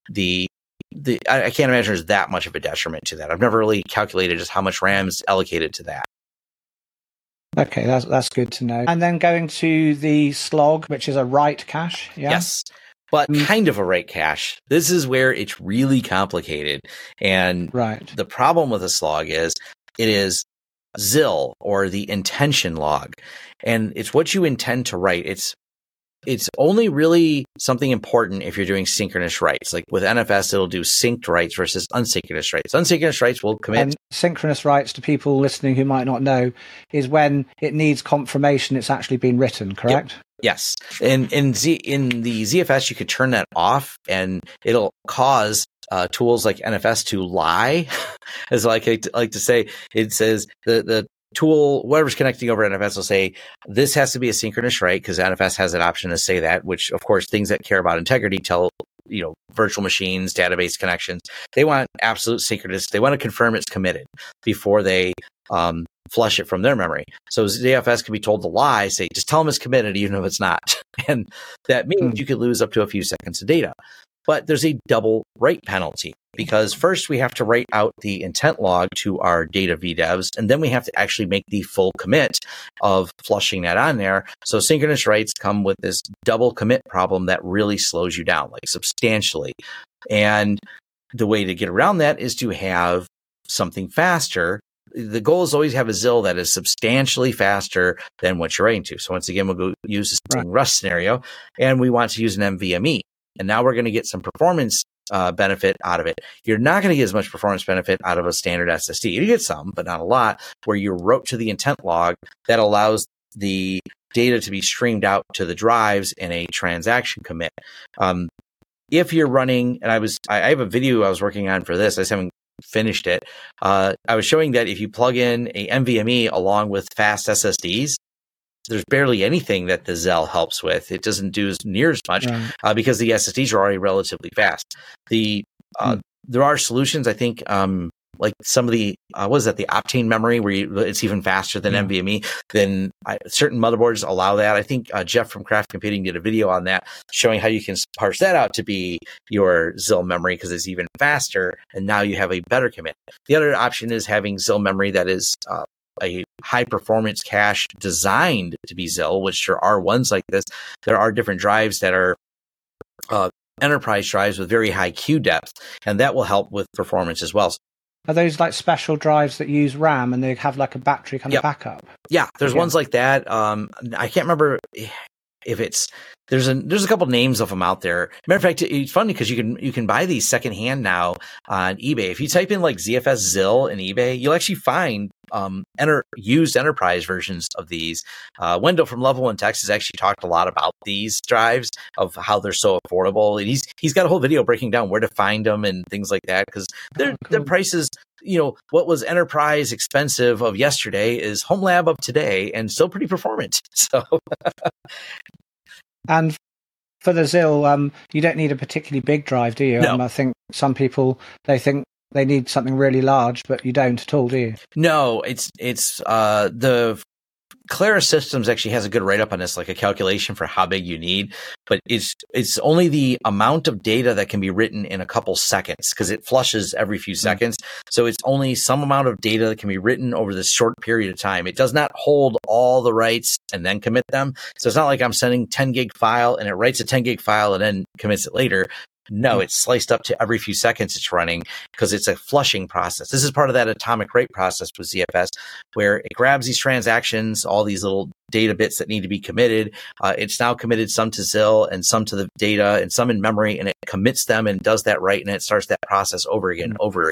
I can't imagine there's that much of a detriment to that. I've never really calculated just how much RAM is allocated to that. Okay, that's good to know. And then going to the slog, which is a write cache. Yeah? Yes, but kind of a write cache. This is where it's really complicated. And the problem with a slog is it is ZIL, or the intention log. And it's what you intend to write. it's only really something important if you're doing synchronous writes. Like with NFS, it'll do synced writes versus unsynchronous writes. Unsynchronous writes will commit. And synchronous writes, to people listening who might not know, is when it needs confirmation it's actually been written, correct? Yep. Yes. In the ZFS, you could turn that off, and it'll cause tools like NFS to lie. As I like to say, it says the tool, whatever's connecting over NFS, will say this has to be a synchronous write, because NFS has an option to say that, which of course things that care about integrity tell virtual machines, database connections, they want absolute synchronous. They want to confirm it's committed before they flush it from their memory. So ZFS can be told to lie, say just tell them it's committed even if it's not, and that means you could lose up to a few seconds of data. But there's a double write penalty, because first we have to write out the intent log to our data VDEVs, and then we have to actually make the full commit of flushing that on there. So synchronous writes come with this double commit problem that really slows you down, like substantially. And the way to get around that is to have something faster. The goal is always have a ZIL that is substantially faster than what you're writing to. So once again, we'll go use the same Rust scenario, and we want to use an NVMe. And now we're going to get some performance benefit out of it. You're not going to get as much performance benefit out of a standard SSD. You get some, but not a lot, where you wrote to the intent log that allows the data to be streamed out to the drives in a transaction commit. If you're running, and I have a video I was working on for this, I just haven't finished it. I was showing that if you plug in a NVMe along with fast SSDs, there's barely anything that the ZEL helps with. It doesn't do near as much because the SSDs are already relatively fast. There are solutions, I think, like some of the, the Optane memory, where it's even faster than NVMe. Then certain motherboards allow that. I think Jeff from Craft Computing did a video on that, showing how you can parse that out to be your ZIL memory, because it's even faster, and now you have a better commit. The other option is having ZIL memory that is a high performance cache designed to be ZIL, which there are ones like this. There are different drives that are enterprise drives with very high queue depth, and that will help with performance as well. Are those like special drives that use RAM and they have like a battery kind of backup? Yeah, there's ones like that. I can't remember if it's there's a couple names of them out there. Matter of fact, it's funny because you can buy these secondhand now on eBay. If you type in like ZFS ZIL in eBay, you'll actually find used enterprise versions of these. Wendell from Level 1 Text has actually talked a lot about these drives, of how they're so affordable, and he's got a whole video breaking down where to find them and things like that, because their prices, what was enterprise expensive of yesterday is home lab of today, and still pretty performant. So and for the ZIL, you don't need a particularly big drive, do you? No. I think some people, they think they need something really large, but you don't at all, do you? No, it's the Clara Systems actually has a good write-up on this, like a calculation for how big you need, but it's only the amount of data that can be written in a couple seconds, because it flushes every few seconds. So it's only some amount of data that can be written over this short period of time. It does not hold all the writes and then commit them. So it's not like I'm sending 10 gig file and it writes a 10 gig file and then commits it later. No, it's sliced up to every few seconds it's running, because it's a flushing process. This is part of that atomic rate process with ZFS, where it grabs these transactions, all these little data bits that need to be committed. It's now committed some to ZIL and some to the data and some in memory, and it commits them and does that right, and it starts that process over again.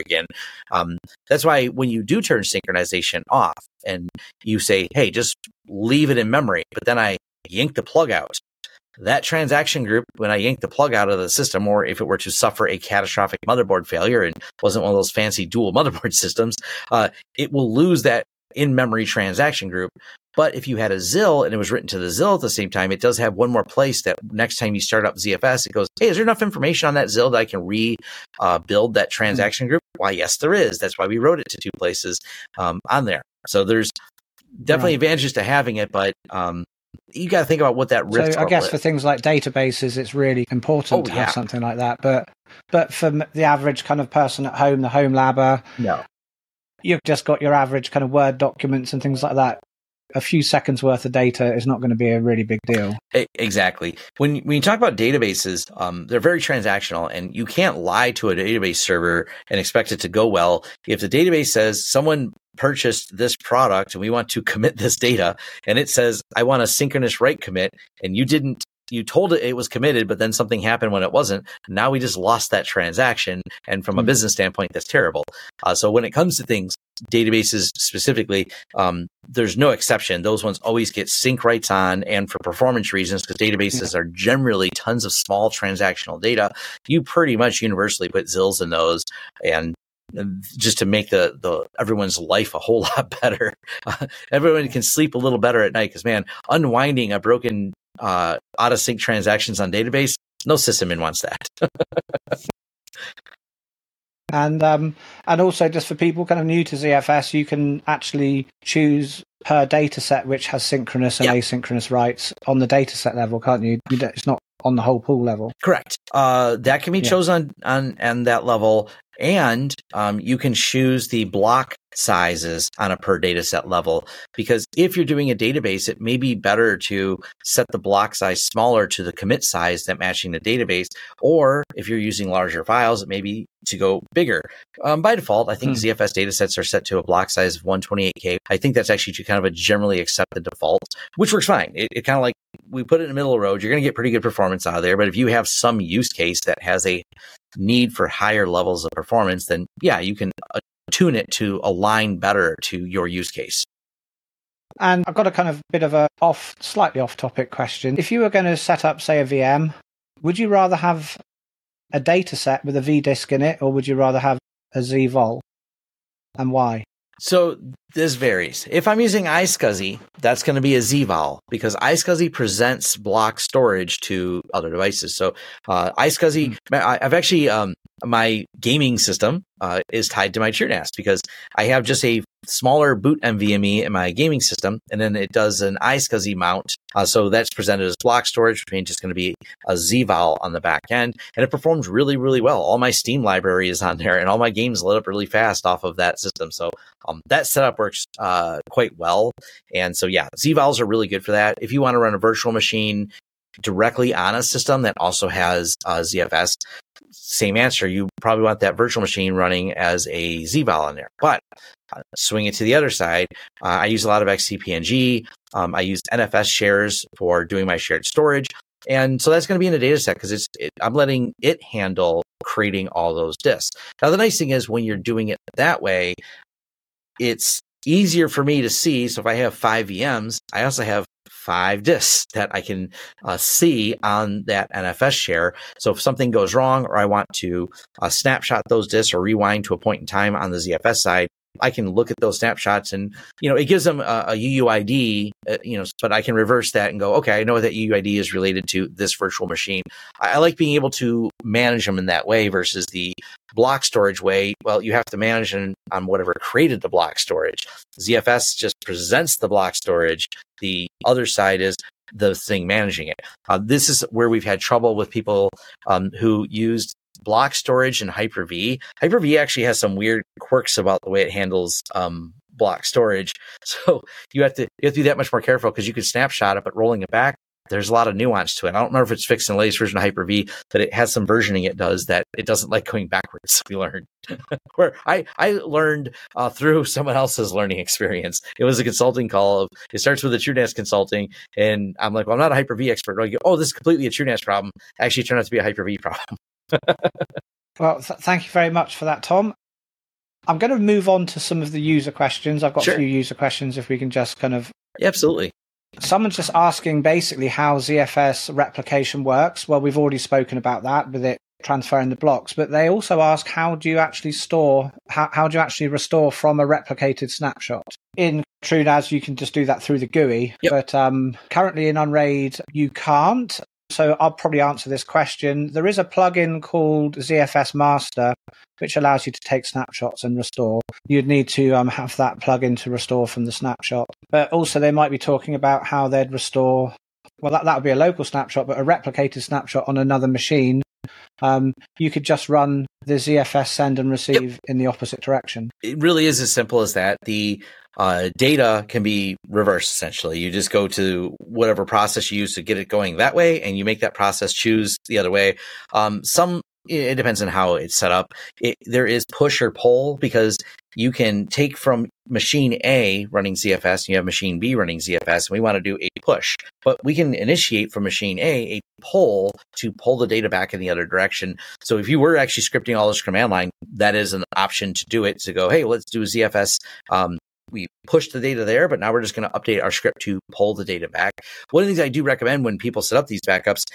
That's why when you do turn synchronization off and you say, hey, just leave it in memory, but then I yank the plug out, that transaction group, when I yank the plug out of the system, or if it were to suffer a catastrophic motherboard failure and wasn't one of those fancy dual motherboard systems, it will lose that in-memory transaction group. But if you had a ZIL and it was written to the ZIL at the same time, it does have one more place that next time you start up ZFS, it goes, hey, is there enough information on that ZIL that I can rebuild that transaction group? Why, yes, there is. That's why we wrote it to two places on there. So there's definitely advantages to having it, but you got to think about what that risk. So I guess for things like databases, it's really important to have something like that. But for the average kind of person at home, the home labber, no, you've just got your average kind of Word documents and things like that. A few seconds worth of data is not going to be a really big deal. Exactly. When you talk about databases, they're very transactional, and you can't lie to a database server and expect it to go well. If the database says someone purchased this product and we want to commit this data, and it says, I want a synchronous write commit, and you didn't you told it was committed, but then something happened when it wasn't. Now we just lost that transaction. And from a business standpoint, that's terrible. So when it comes to things, databases specifically, there's no exception. Those ones always get sync rights on, and for performance reasons, because databases are generally tons of small transactional data, you pretty much universally put ZILs in those, and just to make the everyone's life a whole lot better. Everyone can sleep a little better at night, because man, unwinding a broken out of sync transactions on database, no sysadmin wants that. And also, just for people kind of new to ZFS, you can actually choose per data set which has synchronous and asynchronous writes on the data set level, can't you? It's not on the whole pool level. Correct. That can be chosen on that level. And you can choose the block sizes on a per data set level, because if you're doing a database, it may be better to set the block size smaller to the commit size that matching the database. Or if you're using larger files, it may be to go bigger. By default, I think ZFS datasets are set to a block size of 128K. I think that's actually kind of a generally accepted default, which works fine. It kind of like, we put it in the middle of the road. You're going to get pretty good performance out of there. But if you have some use case that has a need for higher levels of performance, then you can tune it to align better to your use case. And I've got a kind of bit of a slightly off topic question. If you were going to set up, say, a VM, would you rather have a data set with a vDisk in it, or would you rather have a zvol? And why? So this varies. If I'm using iSCSI, that's going to be a zvol, because iSCSI presents block storage to other devices. So iSCSI, I've actually, my gaming system is tied to my TrueNAS, because I have just a smaller boot NVMe in my gaming system, and then it does an iSCSI mount. So that's presented as block storage, which means it's going to be a zvol on the back end, and it performs really, really well. All my Steam library is on there, and all my games lit up really fast off of that system. So that setup works quite well. And so, zvols are really good for that. If you want to run a virtual machine directly on a system that also has ZFS, same answer. You probably want that virtual machine running as a zvol in there. But swing it to the other side. I use a lot of XCP-ng. I use NFS shares for doing my shared storage. And so that's going to be in a data set, because I'm letting it handle creating all those disks. Now, the nice thing is when you're doing it that way, it's easier for me to see. So if I have 5 VMs, I also have 5 disks that I can see on that NFS share. So if something goes wrong, or I want to snapshot those disks or rewind to a point in time on the ZFS side, I can look at those snapshots, and it gives them a UUID, but I can reverse that and go, okay, I know that UUID is related to this virtual machine. I like being able to manage them in that way versus the block storage way. Well, you have to manage them on whatever created the block storage. ZFS just presents the block storage. The other side is the thing managing it. This is where we've had trouble with people who used block storage and Hyper-V. Hyper-V actually has some weird quirks about the way it handles block storage. So you have to be that much more careful, because you can snapshot it, but rolling it back, there's a lot of nuance to it. I don't know if it's fixed in the latest version of Hyper-V, but it has some versioning it does that it doesn't like going backwards. We learned where I learned through someone else's learning experience. It was a consulting call. It starts with a TrueNAS consulting, and I'm like, well, I'm not a Hyper-V expert. I go, oh, this is completely a TrueNAS problem. Actually, it turned out to be a Hyper-V problem. Well, thank you very much for that, Tom. I'm going to move on to some of the user questions. I've got a few user questions, if we can just kind of... Yeah, absolutely. Someone's just asking basically how ZFS replication works. Well, we've already spoken about that with it transferring the blocks, but they also ask, how do you actually how do you actually restore from a replicated snapshot? In TrueNAS, you can just do that through the GUI, but currently in Unraid, you can't. So I'll probably answer this question. There is a plugin called ZFS Master, which allows you to take snapshots and restore. You'd need to have that plugin to restore from the snapshot. But also they might be talking about how they'd restore, well, that would be a local snapshot, but a replicated snapshot on another machine. You could just run the ZFS send and receive in the opposite direction. It really is as simple as that. The data can be reversed, essentially. You just go to whatever process you use to get it going that way, and you make that process choose the other way. It depends on how it's set up. There is push or pull, because you can take from machine A running ZFS and you have machine B running ZFS, and we want to do a push. But we can initiate from machine A pull to pull the data back in the other direction. So if you were actually scripting all this command line, that is an option to do it, to go, hey, let's do a ZFS. We push the data there, but now we're just going to update our script to pull the data back. One of the things I do recommend when people set up these backups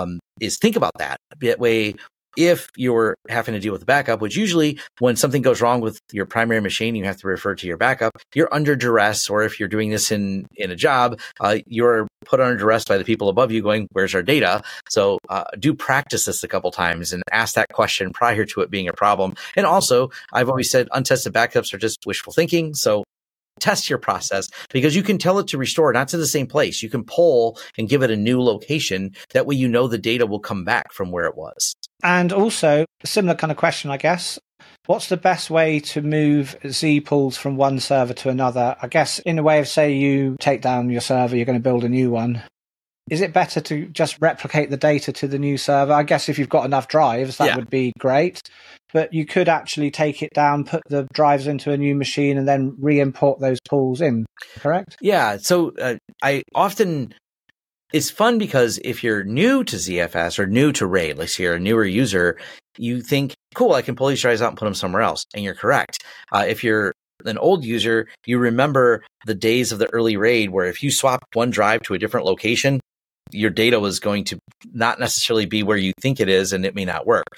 is think about that. That way, if you're having to deal with the backup, which usually when something goes wrong with your primary machine, you have to refer to your backup, you're under duress, or if you're doing this in a job, you're put under duress by the people above you going, where's our data? So do practice this a couple times and ask that question prior to it being a problem. And also, I've always said untested backups are just wishful thinking. So test your process, because you can tell it to restore not to the same place. You can pull and give it a new location. That way, you know the data will come back from where it was. And also, a similar kind of question, I guess. What's the best way to move Z pools from one server to another? I guess in a way of, say, you take down your server, you're going to build a new one. Is it better to just replicate the data to the new server? I guess if you've got enough drives, that would be great. But you could actually take it down, put the drives into a new machine, and then re-import those pools in, correct? Yeah. So I often, it's fun because if you're new to ZFS or new to RAID, like you're a newer user, you think, cool, I can pull these drives out and put them somewhere else. And you're correct. If you're an old user, you remember the days of the early RAID where if you swapped one drive to a different location, your data was going to not necessarily be where you think it is, and it may not work.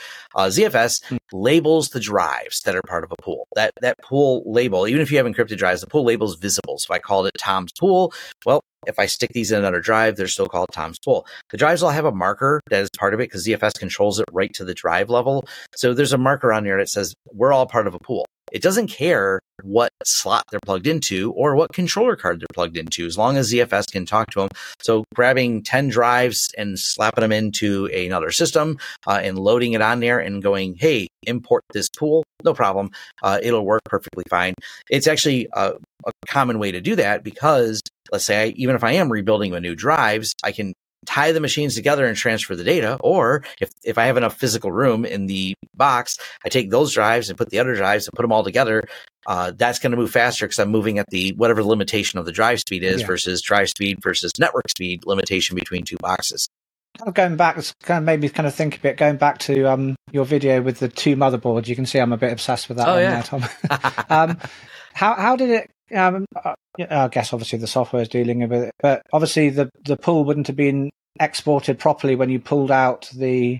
ZFS labels the drives that are part of a pool. That pool label, even if you have encrypted drives, the pool label is visible. So if I called it Tom's pool, well, if I stick these in another drive, they're still called Tom's pool. The drives all have a marker that is part of it because ZFS controls it right to the drive level. So there's a marker on there that says we're all part of a pool. It doesn't care what slot they're plugged into or what controller card they're plugged into, as long as ZFS can talk to them. So grabbing 10 drives and slapping them into another system and loading it on there and going, hey, import this pool, no problem. It'll work perfectly fine. It's actually a common way to do that because, let's say, even if I am rebuilding with new drives, I can tie the machines together and transfer the data. Or if I have enough physical room in the box, I take those drives and put the other drives and put them all together. That's going to move faster because I'm moving at the whatever limitation of the drive speed is versus drive speed versus network speed limitation between two boxes. Kind of going back, it's kind of made me kind of think a bit, going back to your video with the two motherboards. You can see I'm a bit obsessed with that one there, Tom. How did it, I guess obviously the software is dealing with it, but obviously the pool wouldn't have been exported properly when you pulled out the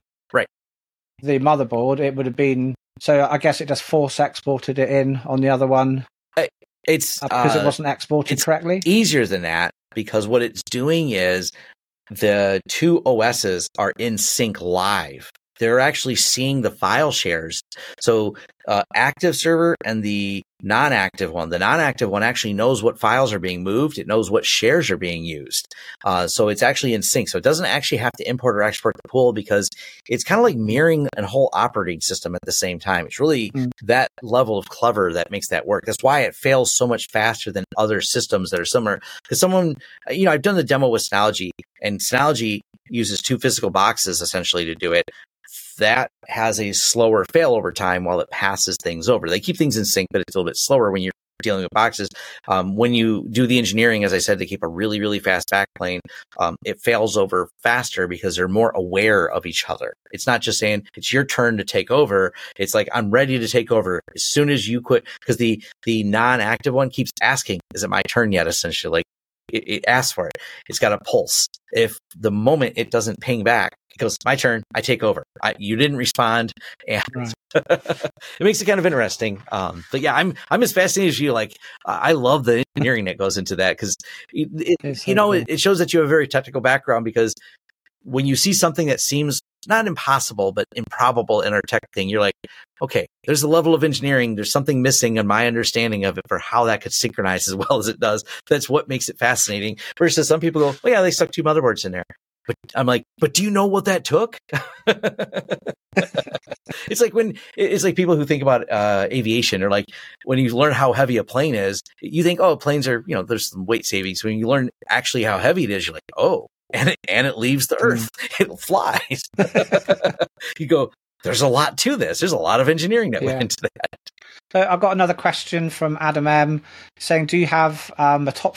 motherboard. It would have been, so I guess it just force exported it in on the other one. It's because it wasn't exported correctly. Easier than that, because what it's doing is the two OSs are in sync live. They're actually seeing the file shares. So active server and the non-active one. The non-active one actually knows what files are being moved. It knows what shares are being used. So it's actually in sync. So it doesn't actually have to import or export the pool because it's kind of like mirroring a whole operating system at the same time. It's really that level of clever that makes that work. That's why it fails so much faster than other systems that are similar. Because someone, I've done the demo with Synology, and Synology uses two physical boxes essentially to do it. That has a slower failover time while it passes things over. They keep things in sync, but it's a little bit slower when you're dealing with boxes. When you do the engineering, as I said, to keep a really, really fast backplane, it fails over faster because they're more aware of each other. It's not just saying it's your turn to take over. It's like, I'm ready to take over as soon as you quit. Because the non-active one keeps asking, is it my turn yet? Essentially, like it asks for it. It's got a pulse. If the moment it doesn't ping back, it goes, my turn, I take over. You didn't respond. And it makes it kind of interesting. But yeah, I'm as fascinated as you. Like, I love the engineering that goes into that because, it shows that you have a very technical background, because when you see something that seems not impossible, but improbable in our tech thing, you're like, okay, there's a level of engineering. There's something missing in my understanding of it for how that could synchronize as well as it does. That's what makes it fascinating. Versus some people go, oh yeah, they stuck two motherboards in there. But I'm like, but do you know what that took? It's like people who think about aviation, or like when you learn how heavy a plane is, you think, oh, planes are, there's some weight savings. When you learn actually how heavy it is, you're like, oh, and it leaves the earth. It flies. You go, there's a lot to this. There's a lot of engineering that went into that. So I've got another question from Adam M saying, do you have a top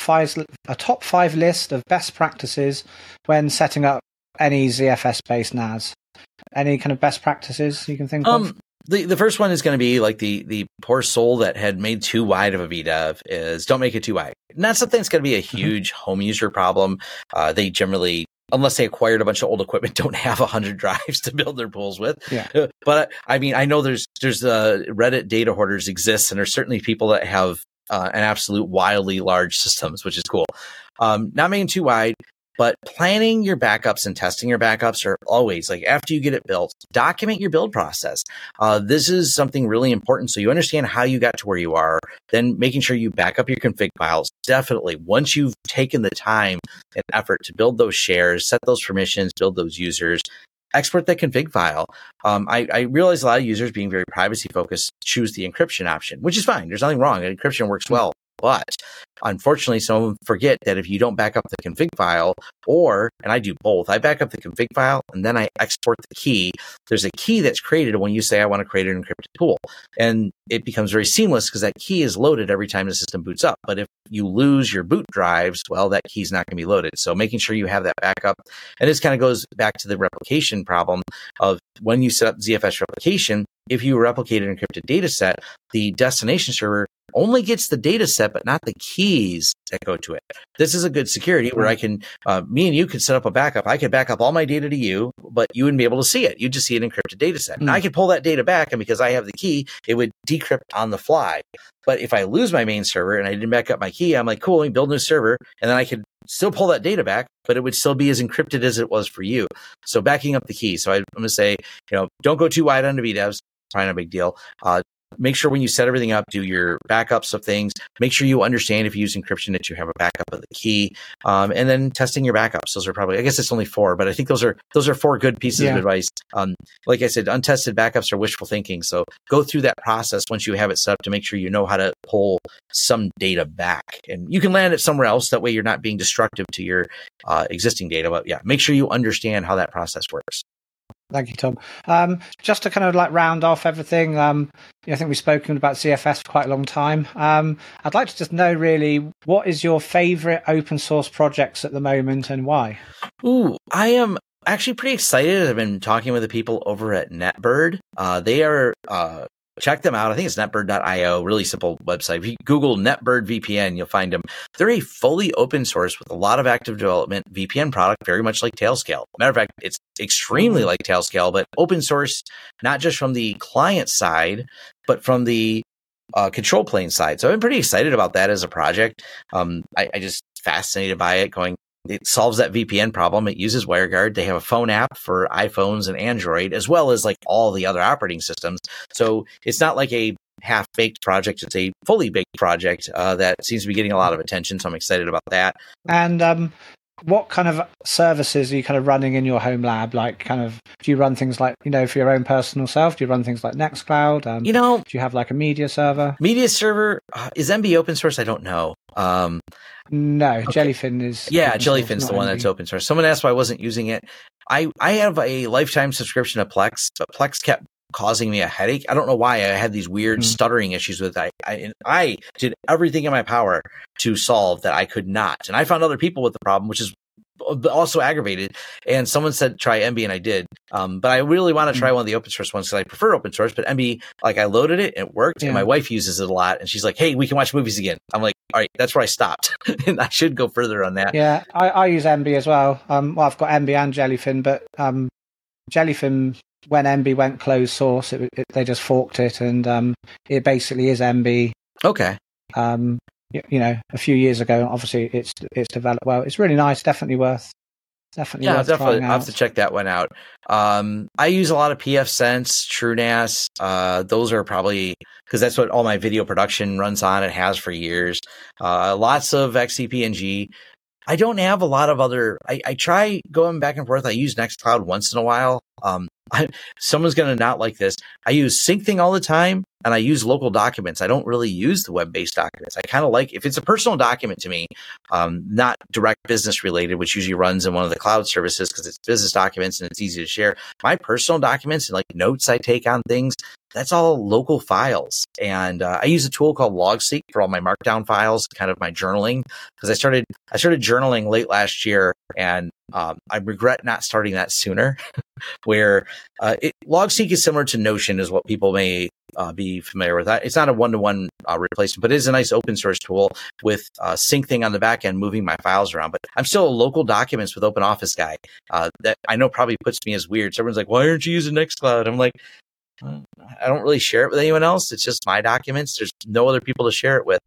five list of best practices when setting up any ZFS based NAS? Any kind of best practices you can think of? The first one is going to be like the poor soul that had made too wide of a VDEV is don't make it too wide. Not something that's going to be a huge home user problem. They generally, unless they acquired a bunch of old equipment, don't have 100 drives to build their pools with. Yeah. But I mean, I know there's Reddit data hoarders exists, and there's certainly people that have an absolute wildly large systems, which is cool. Not making too wide, but planning your backups and testing your backups are always like after you get it built, document your build process. This is something really important. So you understand how you got to where you are, then making sure you back up your config files. Definitely once you've taken the time and effort to build those shares, set those permissions, build those users, export that config file. I realize a lot of users being very privacy focused choose the encryption option, which is fine. There's nothing wrong. Encryption works well. But unfortunately, some of them forget that if you don't back up the config file, and I do both, I back up the config file and then I export the key. There's a key that's created when you say, I want to create an encrypted pool. And it becomes very seamless because that key is loaded every time the system boots up. But if you lose your boot drives, well, that key's not going to be loaded. So making sure you have that backup. And this kind of goes back to the replication problem of when you set up ZFS replication, if you replicate an encrypted data set, the destination server only gets the data set, but not the keys that go to it. This is a good security where I can, me and you could set up a backup. I could back up all my data to you, but you wouldn't be able to see it. You'd just see an encrypted data set. And I could pull that data back, and because I have the key, it would decrypt on the fly. But if I lose my main server and I didn't back up my key, I'm like, cool, let me build a new server, and then I could still pull that data back, but it would still be as encrypted as it was for you. So backing up the key. So I'm going to say, don't go too wide on the VDEVs. Probably not a big deal. Make sure when you set everything up, do your backups of things. Make sure you understand if you use encryption that you have a backup of the key, and then testing your backups. Those are probably, I guess it's only 4, but I think those are 4 good pieces of advice. Like I said, untested backups are wishful thinking. So go through that process once you have it set up to make sure you know how to pull some data back, and you can land it somewhere else. That way, you're not being destructive to your existing data. But yeah, make sure you understand how that process works. Thank you, Tom. Just to kind of like round off everything, I think we've spoken about ZFS for quite a long time. I'd like to just know really, what is your favorite open source projects at the moment and why? Ooh, I am actually pretty excited. I've been talking with the people over at NetBird. They are, check them out. I think it's netbird.io, really simple website. If you Google NetBird VPN, you'll find them. They're a fully open source with a lot of active development VPN product, very much like Tailscale. Matter of fact, it's extremely like Tailscale, but open source, not just from the client side, but from the control plane side. So I'm pretty excited about that as a project. I just fascinated by it, it solves that VPN problem. It uses WireGuard. They have a phone app for iPhones and Android, as well as like all the other operating systems. So it's not like a half-baked project. It's a fully baked project that seems to be getting a lot of attention. So I'm excited about that. And what kind of services are you kind of running in your home lab? Like, kind of, do you run things like, for your own personal self? Do you run things like Nextcloud? Do you have like a media server? Media server, is MB open source? I don't know. No, okay. Jellyfin is. Yeah, Jellyfin's the one that's open source. Someone asked why I wasn't using it. I have a lifetime subscription to Plex, but Plex kept causing me a headache. I don't know why. I had these weird stuttering issues with it. I did everything in my power to solve that. I could not. And I found other people with the problem, which is also aggravated. And someone said try MB, and I did. But I really want to try one of the open source ones because I prefer open source. But MB, like, I loaded it, it worked, and my wife uses it a lot. And she's like, "Hey, we can watch movies again." I'm like, "All right, that's where I stopped." And I should go further on that. Yeah, I use MB as well. I've got MB and Jellyfin, but Jellyfin, when MB went closed source, they just forked it, and it basically is MB. Okay. A few years ago, obviously it's developed well. It's really nice. Definitely worth trying out. I'll have to check that one out. I use a lot of pfSense, TrueNAS. Those are probably because that's what all my video production runs on. It has for years. Lots of XCP-ng. I don't have a lot of other. I try going back and forth. I use Nextcloud once in a while. Someone's going to not like this. I use SyncThing all the time, and I use local documents. I don't really use the web-based documents. I kind of like, if it's a personal document to me, not direct business related, which usually runs in one of the cloud services because it's business documents and it's easy to share. My personal documents and like notes I take on things, that's all local files. And I use a tool called Logseek for all my markdown files, kind of my journaling, because I started journaling late last year, and I regret not starting that sooner. Where Logseek is similar to Notion, is what people may be familiar with. It's not a one-to-one replacement, but it is a nice open source tool with SyncThing on the back end, moving my files around. But I'm still a local documents with OpenOffice guy. That I know probably puts me as weird. So everyone's like, why aren't you using Nextcloud? I'm like, I don't really share it with anyone else. It's just my documents. There's no other people to share it with.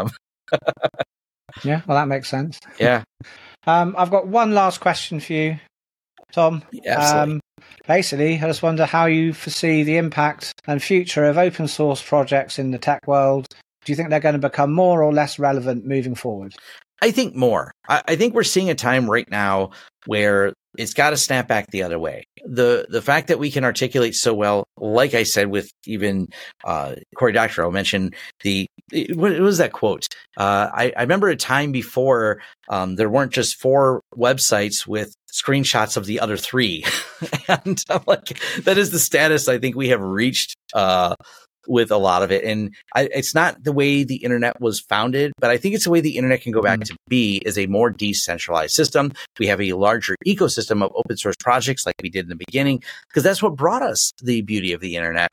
Yeah, well, that makes sense. Yeah. I've got one last question for you, Tom. Absolutely. Basically, I just wonder how you foresee the impact and future of open source projects in the tech world. Do you think they're going to become more or less relevant moving forward? I think more. I think we're seeing a time right now where it's got to snap back the other way. The fact that we can articulate so well, like I said, with even Cory Doctorow mentioned what was that quote? I remember a time before there weren't just 4 websites with screenshots of the other 3. And I'm like, that is the status I think we have reached with a lot of it. And it's not the way the internet was founded, but I think it's the way the internet can go back to be, is a more decentralized system. We have a larger ecosystem of open source projects like we did in the beginning, because that's what brought us the beauty of the internet.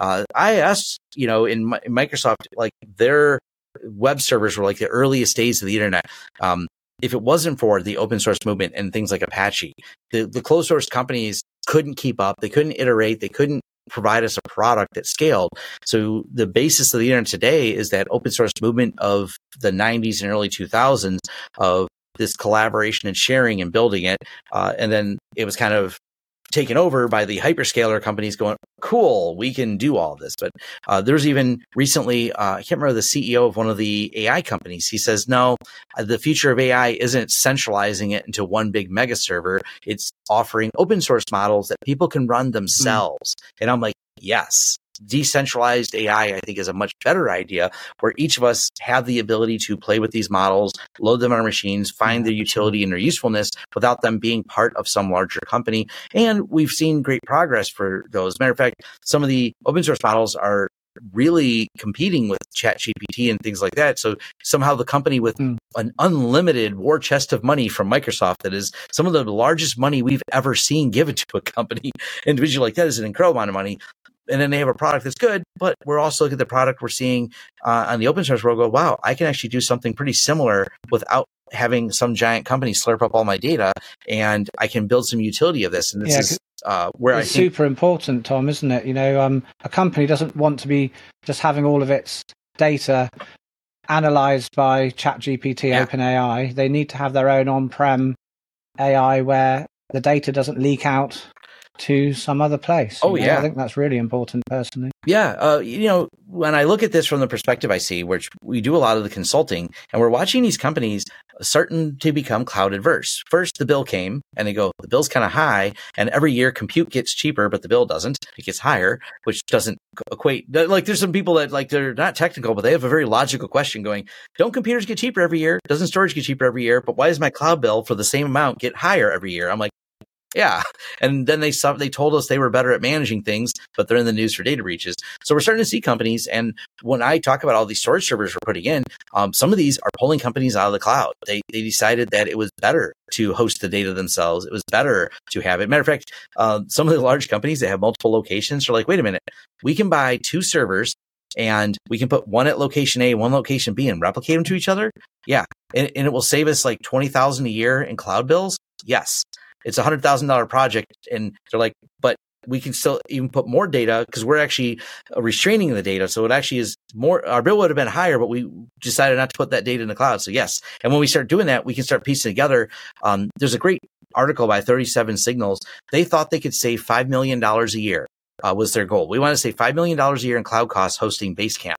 IIS, in Microsoft, like their web servers were like the earliest days of the internet. If it wasn't for the open source movement and things like Apache, the closed source companies couldn't keep up. They couldn't iterate. They couldn't provide us a product that scaled. So the basis of the internet today is that open source movement of the 90s and early 2000s of this collaboration and sharing and building it. And then it was kind of taken over by the hyperscaler companies going, cool, we can do all of this. But there's even recently, I can't remember the CEO of one of the AI companies. He says, no, the future of AI isn't centralizing it into one big mega server. It's offering open source models that people can run themselves. And I'm like, yes. Decentralized AI, I think, is a much better idea, where each of us have the ability to play with these models, load them on our machines, find their utility and their usefulness without them being part of some larger company. And we've seen great progress for those. Matter of fact, some of the open source models are really competing with ChatGPT and things like that. So somehow the company with an unlimited war chest of money from Microsoft, that is some of the largest money we've ever seen given to a company individual like that, is an incredible amount of money. And then they have a product that's good, but we're also looking at the product we're seeing on the open source world. Go, wow, I can actually do something pretty similar without having some giant company slurp up all my data, and I can build some utility of this. And this is where it's super important, Tom, isn't it? A company doesn't want to be just having all of its data analyzed by ChatGPT, OpenAI. They need to have their own on-prem AI where the data doesn't leak out to some other place. I think that's really important personally. Yeah. When I look at this from the perspective I see, which we do a lot of the consulting, and we're watching these companies starting to become cloud adverse. First, the bill came and they go, the bill's kind of high. And every year compute gets cheaper, but the bill doesn't. It gets higher, which doesn't equate. Like there's some people that they're not technical, but they have a very logical question going, don't computers get cheaper every year? Doesn't storage get cheaper every year? But why does my cloud bill for the same amount get higher every year? I'm like, yeah. And then they told us they were better at managing things, but they're in the news for data breaches. So we're starting to see companies. And when I talk about all these storage servers we're putting in, some of these are pulling companies out of the cloud. They decided that it was better to host the data themselves. It was better to have it. Matter of fact, some of the large companies that have multiple locations are like, wait a minute, we can buy 2 servers and we can put one at location A, one location B, and replicate them to each other. Yeah. And it will save us like $20,000 a year in cloud bills. Yes. It's a $100,000 project, and they're like, but we can still even put more data because we're actually restraining the data. So it actually is more, our bill would have been higher, but we decided not to put that data in the cloud. So yes. And when we start doing that, we can start piecing together. There's a great article by 37 Signals. They thought they could save $5 million a year was their goal. We want to save $5 million a year in cloud costs hosting Basecamp.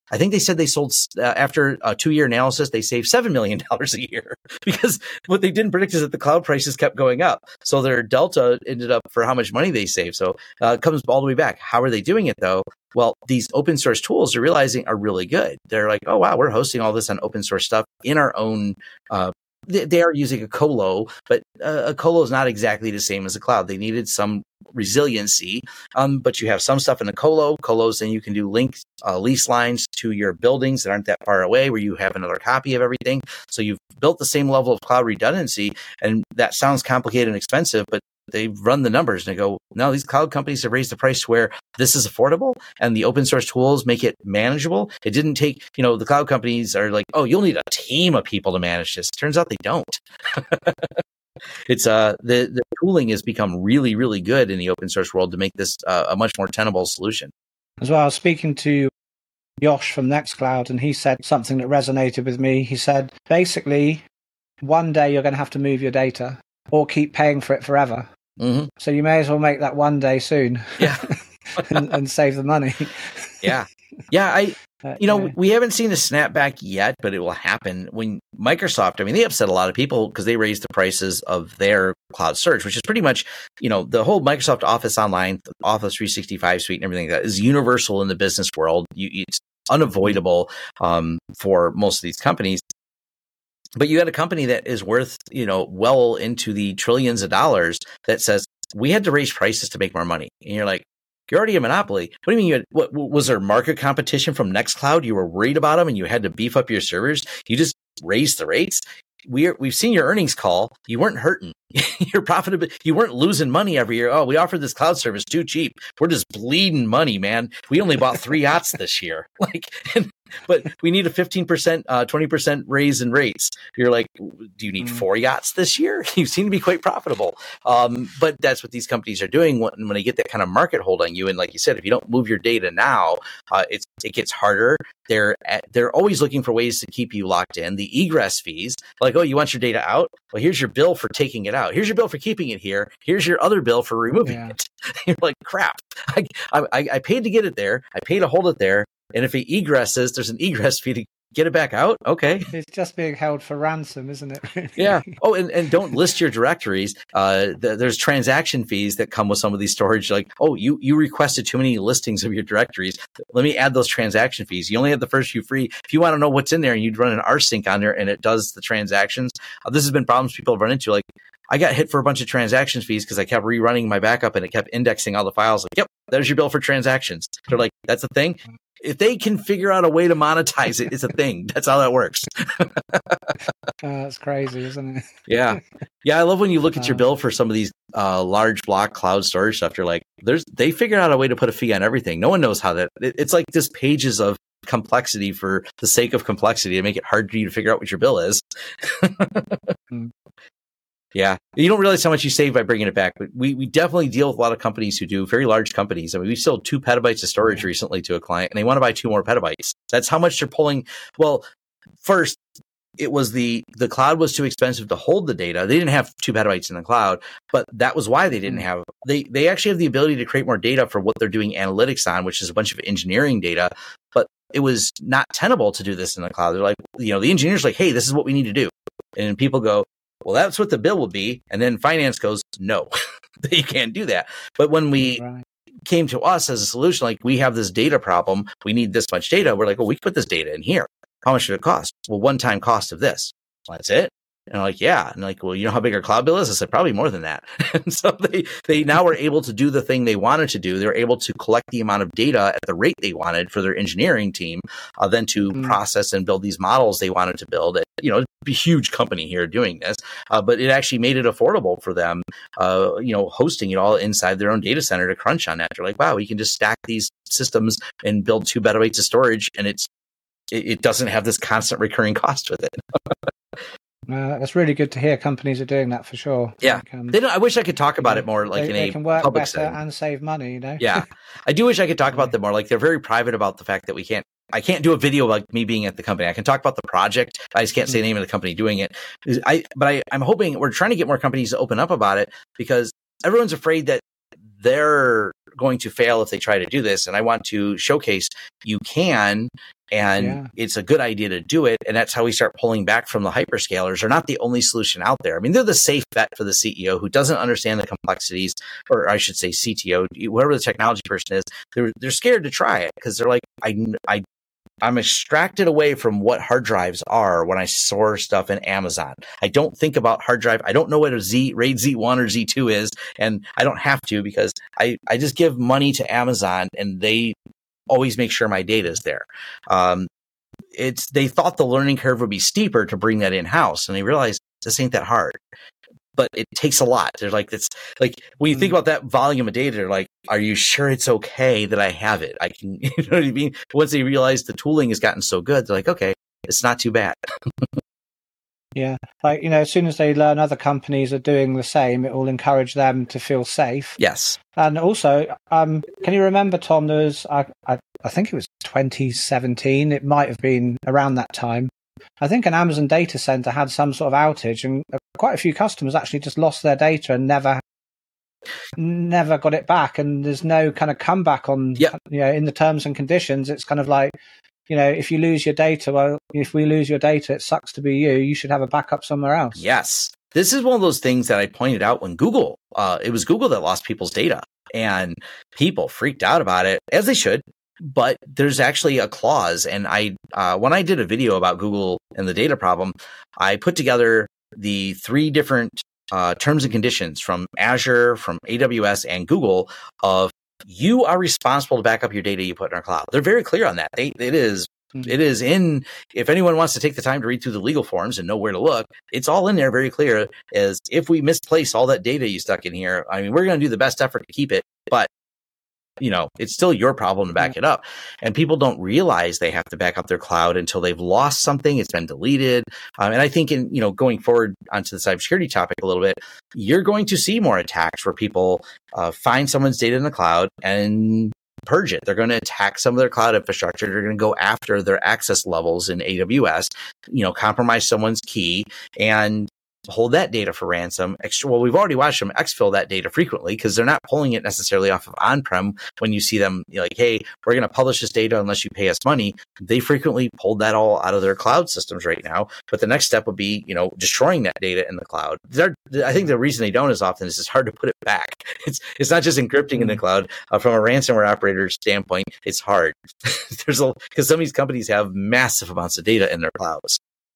I think they said they sold after a 2-year analysis, they saved $7 million a year because what they didn't predict is that the cloud prices kept going up. So their delta ended up for how much money they saved. So it comes all the way back. How are they doing it though? Well, these open source tools they're realizing are really good. They're like, oh, wow, we're hosting all this on open source stuff in our own they are using a colo, but a colo is not exactly the same as a cloud. They needed some resiliency, but you have some stuff in the colos, then you can do lease lines to your buildings that aren't that far away where you have another copy of everything. So you've built the same level of cloud redundancy, and that sounds complicated and expensive, but they run the numbers and they go, no, these cloud companies have raised the price to where this is affordable and the open source tools make it manageable. It didn't take, the cloud companies are like, oh, you'll need a team of people to manage this. Turns out they don't. It's the tooling has become really, really good in the open source world to make this a much more tenable solution. As well, I was speaking to Yosh from Nextcloud, and he said something that resonated with me. He said, basically, one day you're going to have to move your data or keep paying for it forever. Mm-hmm. So you may as well make that one day soon. Yeah. and save the money. Yeah. Yeah. We haven't seen a snapback yet, but it will happen when Microsoft, they upset a lot of people because they raised the prices of their cloud search, which is pretty much, the whole Microsoft Office Online, Office 365 suite and everything like that is universal in the business world. It's unavoidable for most of these companies. But you had a company that is worth, well into the trillions of dollars that says, we had to raise prices to make more money. And you're like, you're already a monopoly. What do you mean? What was there market competition from Nextcloud? You were worried about them and you had to beef up your servers. You just raised the rates. We've seen your earnings call. You weren't hurting. You're profitable. You weren't losing money every year. Oh, we offered this cloud service too cheap. We're just bleeding money, man. We only bought 3 yachts this year. But we need a 15%, 20% raise in rates. You're like, do you need 4 yachts this year? You seem to be quite profitable. But that's what these companies are doing when they get that kind of market hold on you. And like you said, if you don't move your data now, it gets harder. They're always looking for ways to keep you locked in. The egress fees, like, oh, you want your data out? Well, here's your bill for taking it out. Here's your bill for keeping it here. Here's your other bill for removing it. You're like, crap. I paid to get it there. I paid to hold it there. And if it egresses, there's an egress fee to get it back out. Okay. It's just being held for ransom, isn't it? Really? Yeah. Oh, and don't list your directories. There's transaction fees that come with some of these storage. Like, oh, you requested too many listings of your directories. Let me add those transaction fees. You only have the first few free. If you want to know what's in there and you'd run an rsync on there and it does the transactions, this has been problems people have run into. Like, I got hit for a bunch of transaction fees because I kept rerunning my backup and it kept indexing all the files. Like, yep, there's your bill for transactions. They're like, that's a thing. If they can figure out a way to monetize it, it's a thing. That's how that works. That's crazy, isn't it? Yeah. Yeah. I love when you look at your bill for some of these large block cloud storage stuff. You're like, they figured out a way to put a fee on everything. No one knows how it's like just pages of complexity for the sake of complexity to make it hard for you to figure out what your bill is. Yeah. You don't realize how much you save by bringing it back. But we definitely deal with a lot of companies who do, very large companies. We sold 2 petabytes of storage recently to a client and they want to buy 2 more petabytes. That's how much they're pulling. Well, first, it was the cloud was too expensive to hold the data. They didn't have 2 petabytes in the cloud, but that was why they didn't have, they actually have the ability to create more data for what they're doing analytics on, which is a bunch of engineering data, but it was not tenable to do this in the cloud. They're like, the engineers are like, hey, this is what we need to do. And people go, well, that's what the bill will be. And then finance goes, no, you can't do that. But when we came to us as a solution, like, we have this data problem, we need this much data. We're like, well, we can put this data in here. How much should it cost? Well, one-time cost of this. Well, that's it. And I'm like, yeah. And like, well, you know how big our cloud bill is? I said, probably more than that. And so they now were able to do the thing they wanted to do. They were able to collect the amount of data at the rate they wanted for their engineering team, then to process and build these models they wanted to build. A huge company here doing this, but it actually made it affordable for them, hosting it all inside their own data center to crunch on that. They're like, wow, we can just stack these systems and build 2 petabytes of storage, and it doesn't have this constant recurring cost with it. That's really good to hear. Companies are doing that for sure. Yeah, I wish I could talk about it more, like they can work public better setting and save money. Yeah, I do wish I could talk about them more. Like, they're very private about the fact that I can't do a video like me being at the company. I can talk about the project. I just can't say the name of the company doing it. I'm hoping we're trying to get more companies to open up about it because everyone's afraid that their going to fail if they try to do this. And I want to showcase you can, and it's a good idea to do it. And that's how we start pulling back from the hyperscalers. They're not the only solution out there. I mean, they're the safe bet for the CEO who doesn't understand the complexities, or I should say CTO, whoever the technology person is. They're scared to try it because they're like, I'm extracted away from what hard drives are when I store stuff in Amazon. I don't think about hard drive. I don't know what a RAID Z1 or Z2 is, and I don't have to because I just give money to Amazon and they always make sure my data is there. They thought the learning curve would be steeper to bring that in-house, and they realized this ain't that hard. But it takes a lot. They're like, it's like when you think about that volume of data, they're like, are you sure it's okay that I have it? I can, you know what I mean? Once they realize the tooling has gotten so good, they're like, okay, it's not too bad. Yeah. Like, as soon as they learn other companies are doing the same, it will encourage them to feel safe. Yes. And also, can you remember, Tom, there was, I think it was 2017. It might have been around that time. I think an Amazon data center had some sort of outage, and quite a few customers actually just lost their data and never got it back. And there's no kind of comeback on, in the terms and conditions. It's kind of like, if you lose your data, well, if we lose your data, it sucks to be you. You should have a backup somewhere else. Yes. This is one of those things that I pointed out when Google, it was Google that lost people's data, and people freaked out about it, as they should. But there's actually a clause, and when I did a video about Google and the data problem, I put together the 3 different terms and conditions from Azure, from AWS, and Google of you are responsible to back up your data you put in our cloud. They're very clear on that. It is in, if anyone wants to take the time to read through the legal forms and know where to look, it's all in there very clear as if we misplace all that data you stuck in here. I mean, we're going to do the best effort to keep it, but it's still your problem to back it up. And people don't realize they have to back up their cloud until they've lost something. It's been deleted. And I think going forward onto the cybersecurity topic a little bit, you're going to see more attacks where people find someone's data in the cloud and purge it. They're going to attack some of their cloud infrastructure. They're going to go after their access levels in AWS, compromise someone's key and hold that data for ransom. Well, we've already watched them exfil that data frequently because they're not pulling it necessarily off of on-prem. When you see them like, hey, we're going to publish this data unless you pay us money, they frequently pulled that all out of their cloud systems right now. But the next step would be, destroying that data in the cloud. I think the reason they don't as often is it's hard to put it back. It's not just encrypting in the cloud. From a ransomware operator standpoint, it's hard. Because some of these companies have massive amounts of data in their clouds.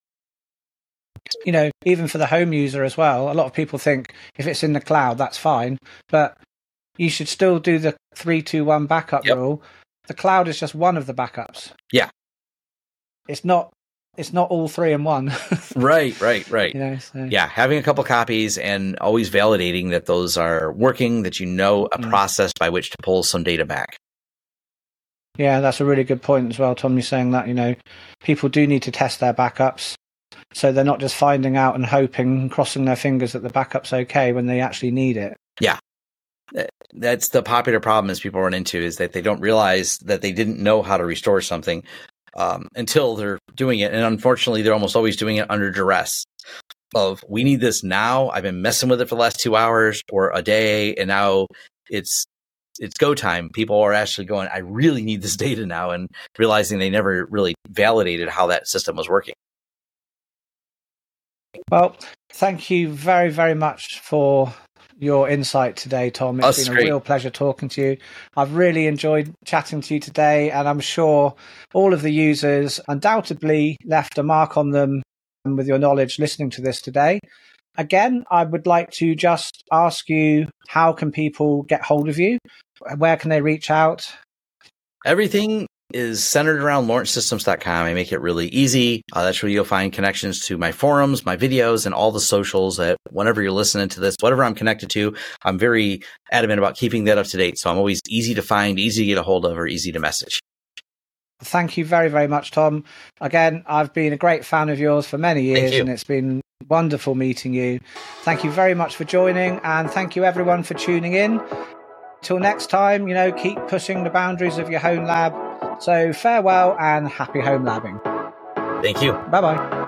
Even for the home user as well, a lot of people think if it's in the cloud, that's fine. But you should still do the 3-2-1 backup rule. The cloud is just one of the backups. Yeah. It's not all 3 in one. Right. So. Yeah, having a couple copies and always validating that those are working, that a process by which to pull some data back. Yeah, that's a really good point as well, Tom. You're saying that, people do need to test their backups. So they're not just finding out and hoping, crossing their fingers that the backup's okay when they actually need it. Yeah. That's the popular problem is people run into is that they don't realize that they didn't know how to restore something until they're doing it. And unfortunately, they're almost always doing it under duress of, we need this now. I've been messing with it for the last 2 hours or a day, and now it's go time. People are actually going, I really need this data now, and realizing they never really validated how that system was working. Well, thank you very, very much for your insight today, Tom. It's been a real pleasure talking to you. I've really enjoyed chatting to you today, and I'm sure all of the users undoubtedly left a mark on them with your knowledge listening to this today. Again, I would like to just ask you, how can people get hold of you? Where can they reach out? Everything is centered around lawrencesystems.com. I make it really easy. That's where you'll find connections to my forums, my videos, and all the socials that whenever you're listening to this, whatever I'm connected to, I'm very adamant about keeping that up to date. So I'm always easy to find, easy to get a hold of, or easy to message. Thank you very, very much, Tom. Again, I've been a great fan of yours for many years, and it's been wonderful meeting you. Thank you very much for joining, and thank you everyone for tuning in. Till next time, keep pushing the boundaries of your home lab. So farewell and happy home labbing. Thank you. Bye-bye.